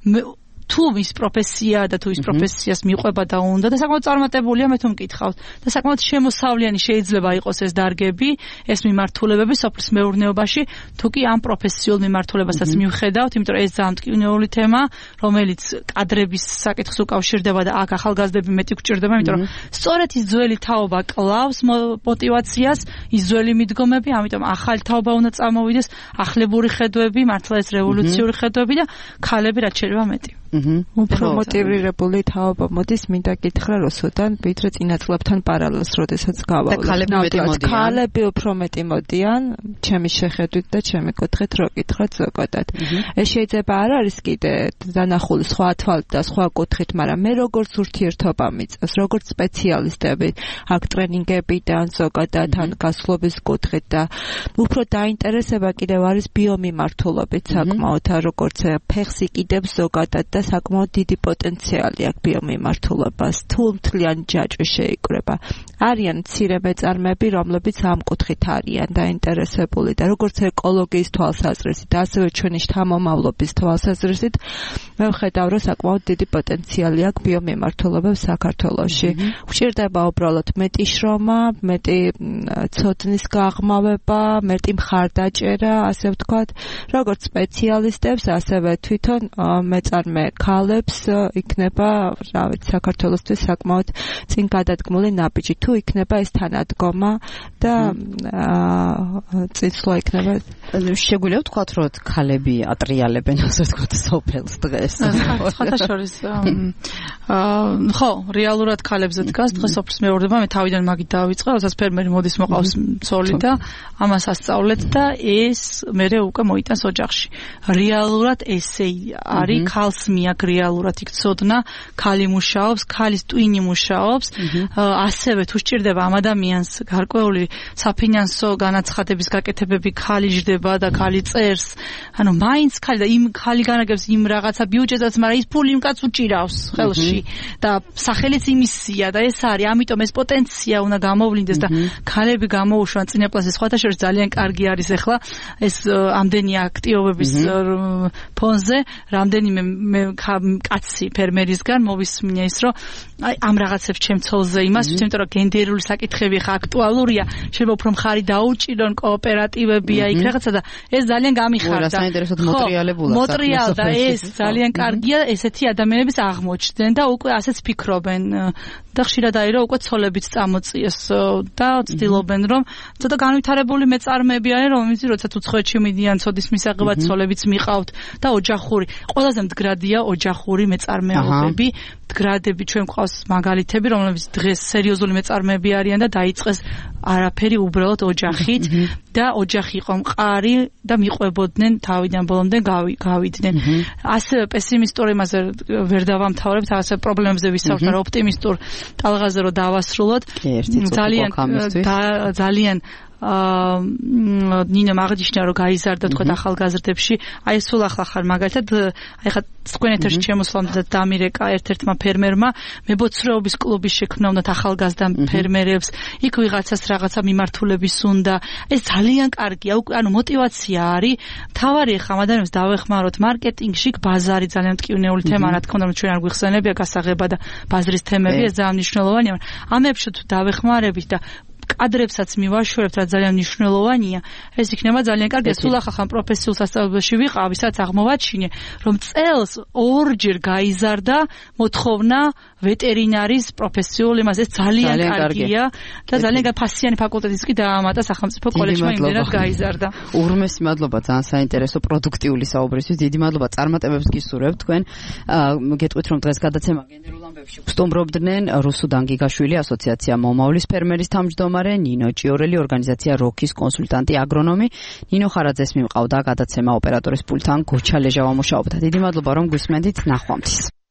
თუ ის პროფესია და თუ ის პროფესიას მიყვება და უნდა და საკმაოდ წარმატებულია, მე თუ მკითხავთ და საკმაოდ შემოსავლიანი შეიძლება იყოს ეს დარგები, ეს მიმართულებები სოფლის მეურნეობაში, თუ კი ამ პროფესიულ მიმართულებასაც მივხედავთ, იმიტომ რომ ეს ძალიან მტკივნეული თემა, რომელიც კადრების საკითხს უკავშირდება და აქ ახალგაზრდები მეტი გვჭირდება, იმიტომ რომ სწორედ ის ძველი თაობა კლავს მოტივაციას, ის ძველი მიდგომები, ამიტომ ახალი თაობა უნდა წამოვიდეს, ახლებური ხედვები, მართლა ეს რევოლუციური ხედვები და ქალები რაც შეიძლება მეტი. უფრო მოტივირებული თაობა მოდის, მინდა გითხრა როსოდან ვიდრე წინა წლებთან პარალელს, როდესაც გავავლობ. ქალები უფრო მეტი მოდიან, ჩემი შეხედვით და ჩემი კუთხით რო გითხრათ ზოგადად. ეს შეიძლება არ არის კიდე დანახული სხვა თვალით და სხვა კუთხით, მაგრამ მე როგორც ურთიერთობა მიწევს, როგორც სპეციალისტები, აქ ტრენინგებიდან ზოგადად ან გასვლობის კუთხით და უფრო დაინტერესება კიდევ არის ბიომიმართულობით საკმაოდ, როგორც ფეხს იკიდებს ზოგადად და საკმაოდ დიდი პოტენციალი აქვს ბიომიმართულებას, თუ მთლიანი ჯაჭვი შეიკრება. არიან მცირე მეწარმეები, რომლებიც ამ კუთხით არიან დაინტერესებული და როგორც ეკოლოგიის თვალსაზრისით, ასევე ჩვენი შთამომავლობის თვალსაზრისით, მე ვხედავ, რომ საკმაოდ დიდი პოტენციალი აქვს ბიომიმართულებებს საქართველოში. გვჭირდება უბრალოდ მეტი შრომა, მეტი ცოდნის გაღრმავება, მეტი მხარდაჭერა, ასე ვთქვათ, როგორც სპეციალისტებს, ასევე თვითონ მეწარმე ქალებს იქნება, რა ვიცი, საქართველოსთვის საკმაოდ წინ გადადგმული ნაბიჯი. თუ იქნება ეს თანადგომა და წინსვლა იქნება. შეგვიძლია ვთქვათ, რომ ქალები ატრიალებენ, ასე ვთქვათ, სოფელს დღეს. ხათაშორის ხო, რეალურად ქალებზე დგას დღეს სოფლის მეურნეობა, მე თავიდან მაგით დავიწყე, როდესაც ფერმერი მოდის მოყავს ცოლი და ამას ასწავლეთ და ეს მერე უკვე მოიტანს ოჯახში. რეალურად ესე არის, ქალს მიაქვს რეალურად იქ ცოდნა, ქალი მუშაობს, ქალის ტვინი მუშაობს, ასევე თუ სჭირდება ამ ადამიანს გარკვეული საფინანსო განაცხადების გაკეთებები, ქალი ჟდება და ქალი წერს, ანუ მაინც ქალი და იმ ქალი განაგებს იმ რაღაცა ბიუჯეტსაც, მაგრამ ის ფული იმ კაც უჭირავს ხელში და სახელიც იმისია და ეს არის, ამიტომ ეს პოტენცია უნდა გამოვლინდეს და ქალები გამოუშვან წინა პლანზე. სხვათა შორის ძალიან კარგი არის ახლა ეს ამდენი აქტივობების ფონზე, რამდენიმე კაცი ფერმერისგან მოვისმინე ის, რომ აი ამ რაღაცებს ჩემ ცოლზე იმას, იმიტომ რომ გენდერული საკითხები ხა აქტუალურია, შეიძლება უფრო მხარი დაუჭირონ კოოპერატივებია იქ რაღაცა და ეს ძალიან გამიხარდა. საინტერესოდ მოტრიალებულა. მოტრიალდა ეს ძალიან კარგია, ესეთი ადამიანების აღმოჩნდნენ და უკვე ასეც ფიქრობენ და ხშირად არის რომ უკვე ცოლებიც წამოწიეს და ცდილობენ რომ ცოტა განვითარებული მეწარმეები არიან, რომლებიც როცა უცხოეთში მიდიან ცოდის მისაღებად ცოლებიც მიყავთ და ოჯახური, ყველაზე მდგრადია ოჯახური მეწარმეობები, მდგრადები ჩვენ გვყავს მაგალითები, რომლებიც დღეს სერიოზული მეწარმეები არიან და დაიწყეს არაფერი უბრალოდ ოჯახით და ოჯახი იყო მყარი და მიყვებოდნენ თავიდან ბოლომდე გავიდნენ. ასევე პესიმისტურ იმაზე ვერ დავამთავრებთ, ასე პრობლემებზე ვისაუბრეთ, მაგრამ ოპტიმისტურ ტალღაზე რომ დავასრულოთ, ძალიან ძალიან ნინო მაგდიშნა რო გაიზარდა თქვა ახალგაზრდებში აი სულ ახლა ხარ მაგალითად აი ხა თქვენ ეთერში შემოსვლამდე დამირეკა ერთ-ერთმა ფერმერმა მებოცრეობის კლუბის შექმნა უნდა ახალგაზრდა ფერმერებს იქ ვიღაცას რაღაცა მიმართულების უნდა ეს ძალიან კარგია ანუ мотиваცია არის თავარი ხა ადამიანებს დავეხმაროთ მარკეტინგში ბაზარი ძალიან მტკივნეული თემა რა თქმა უნდა ჩვენ არ გვიხსენებია გასაღება და ბაზრის თემები ეს ძალიან მნიშვნელოვანია ამებში თუ დავეხმარებით და კადრებსაც მივაშორებთ რა ძალიან მნიშვნელოვანია ეს იქნება ძალიან კარგი სულ ახალ პროფესიულ სასწავლებელში ვიყავ ისაც აღმოვაჩინე რომ წელს ორჯერ გაიზარდა მოთხოვნა ვეტერინარის პროფესიულ იმას ეს ძალიან კარგია და ძალიან ფასიანი ფაკულტეტიც კი დაამატა სახელმწიფო კოლეჯმა იმდენად გაიზარდა უღრმესი მადლობა ძალიან საინტერესო პროდუქტიული საუბრისთვის დიდი მადლობა წარმატებებს გისურვებთ თქვენ გეტყვით რომ დღეს გადაცემა გენერულ ამბებში სტუმრობდნენ რუსუ დანგიგაშვილი ასოციაცია მომავლის ფერმერის თავმჯდომარე ნინო ჭიორელი ორგანიზაცია როქის კონსულტანტი აგრონომი ნინო ხარაძეს მიმყავდა გადაცემა ოპერატორის პულტთან გოჩა ლეჟავა მუშაობდა დიდი მადლობა რომ გვისმენდით ნახვამდის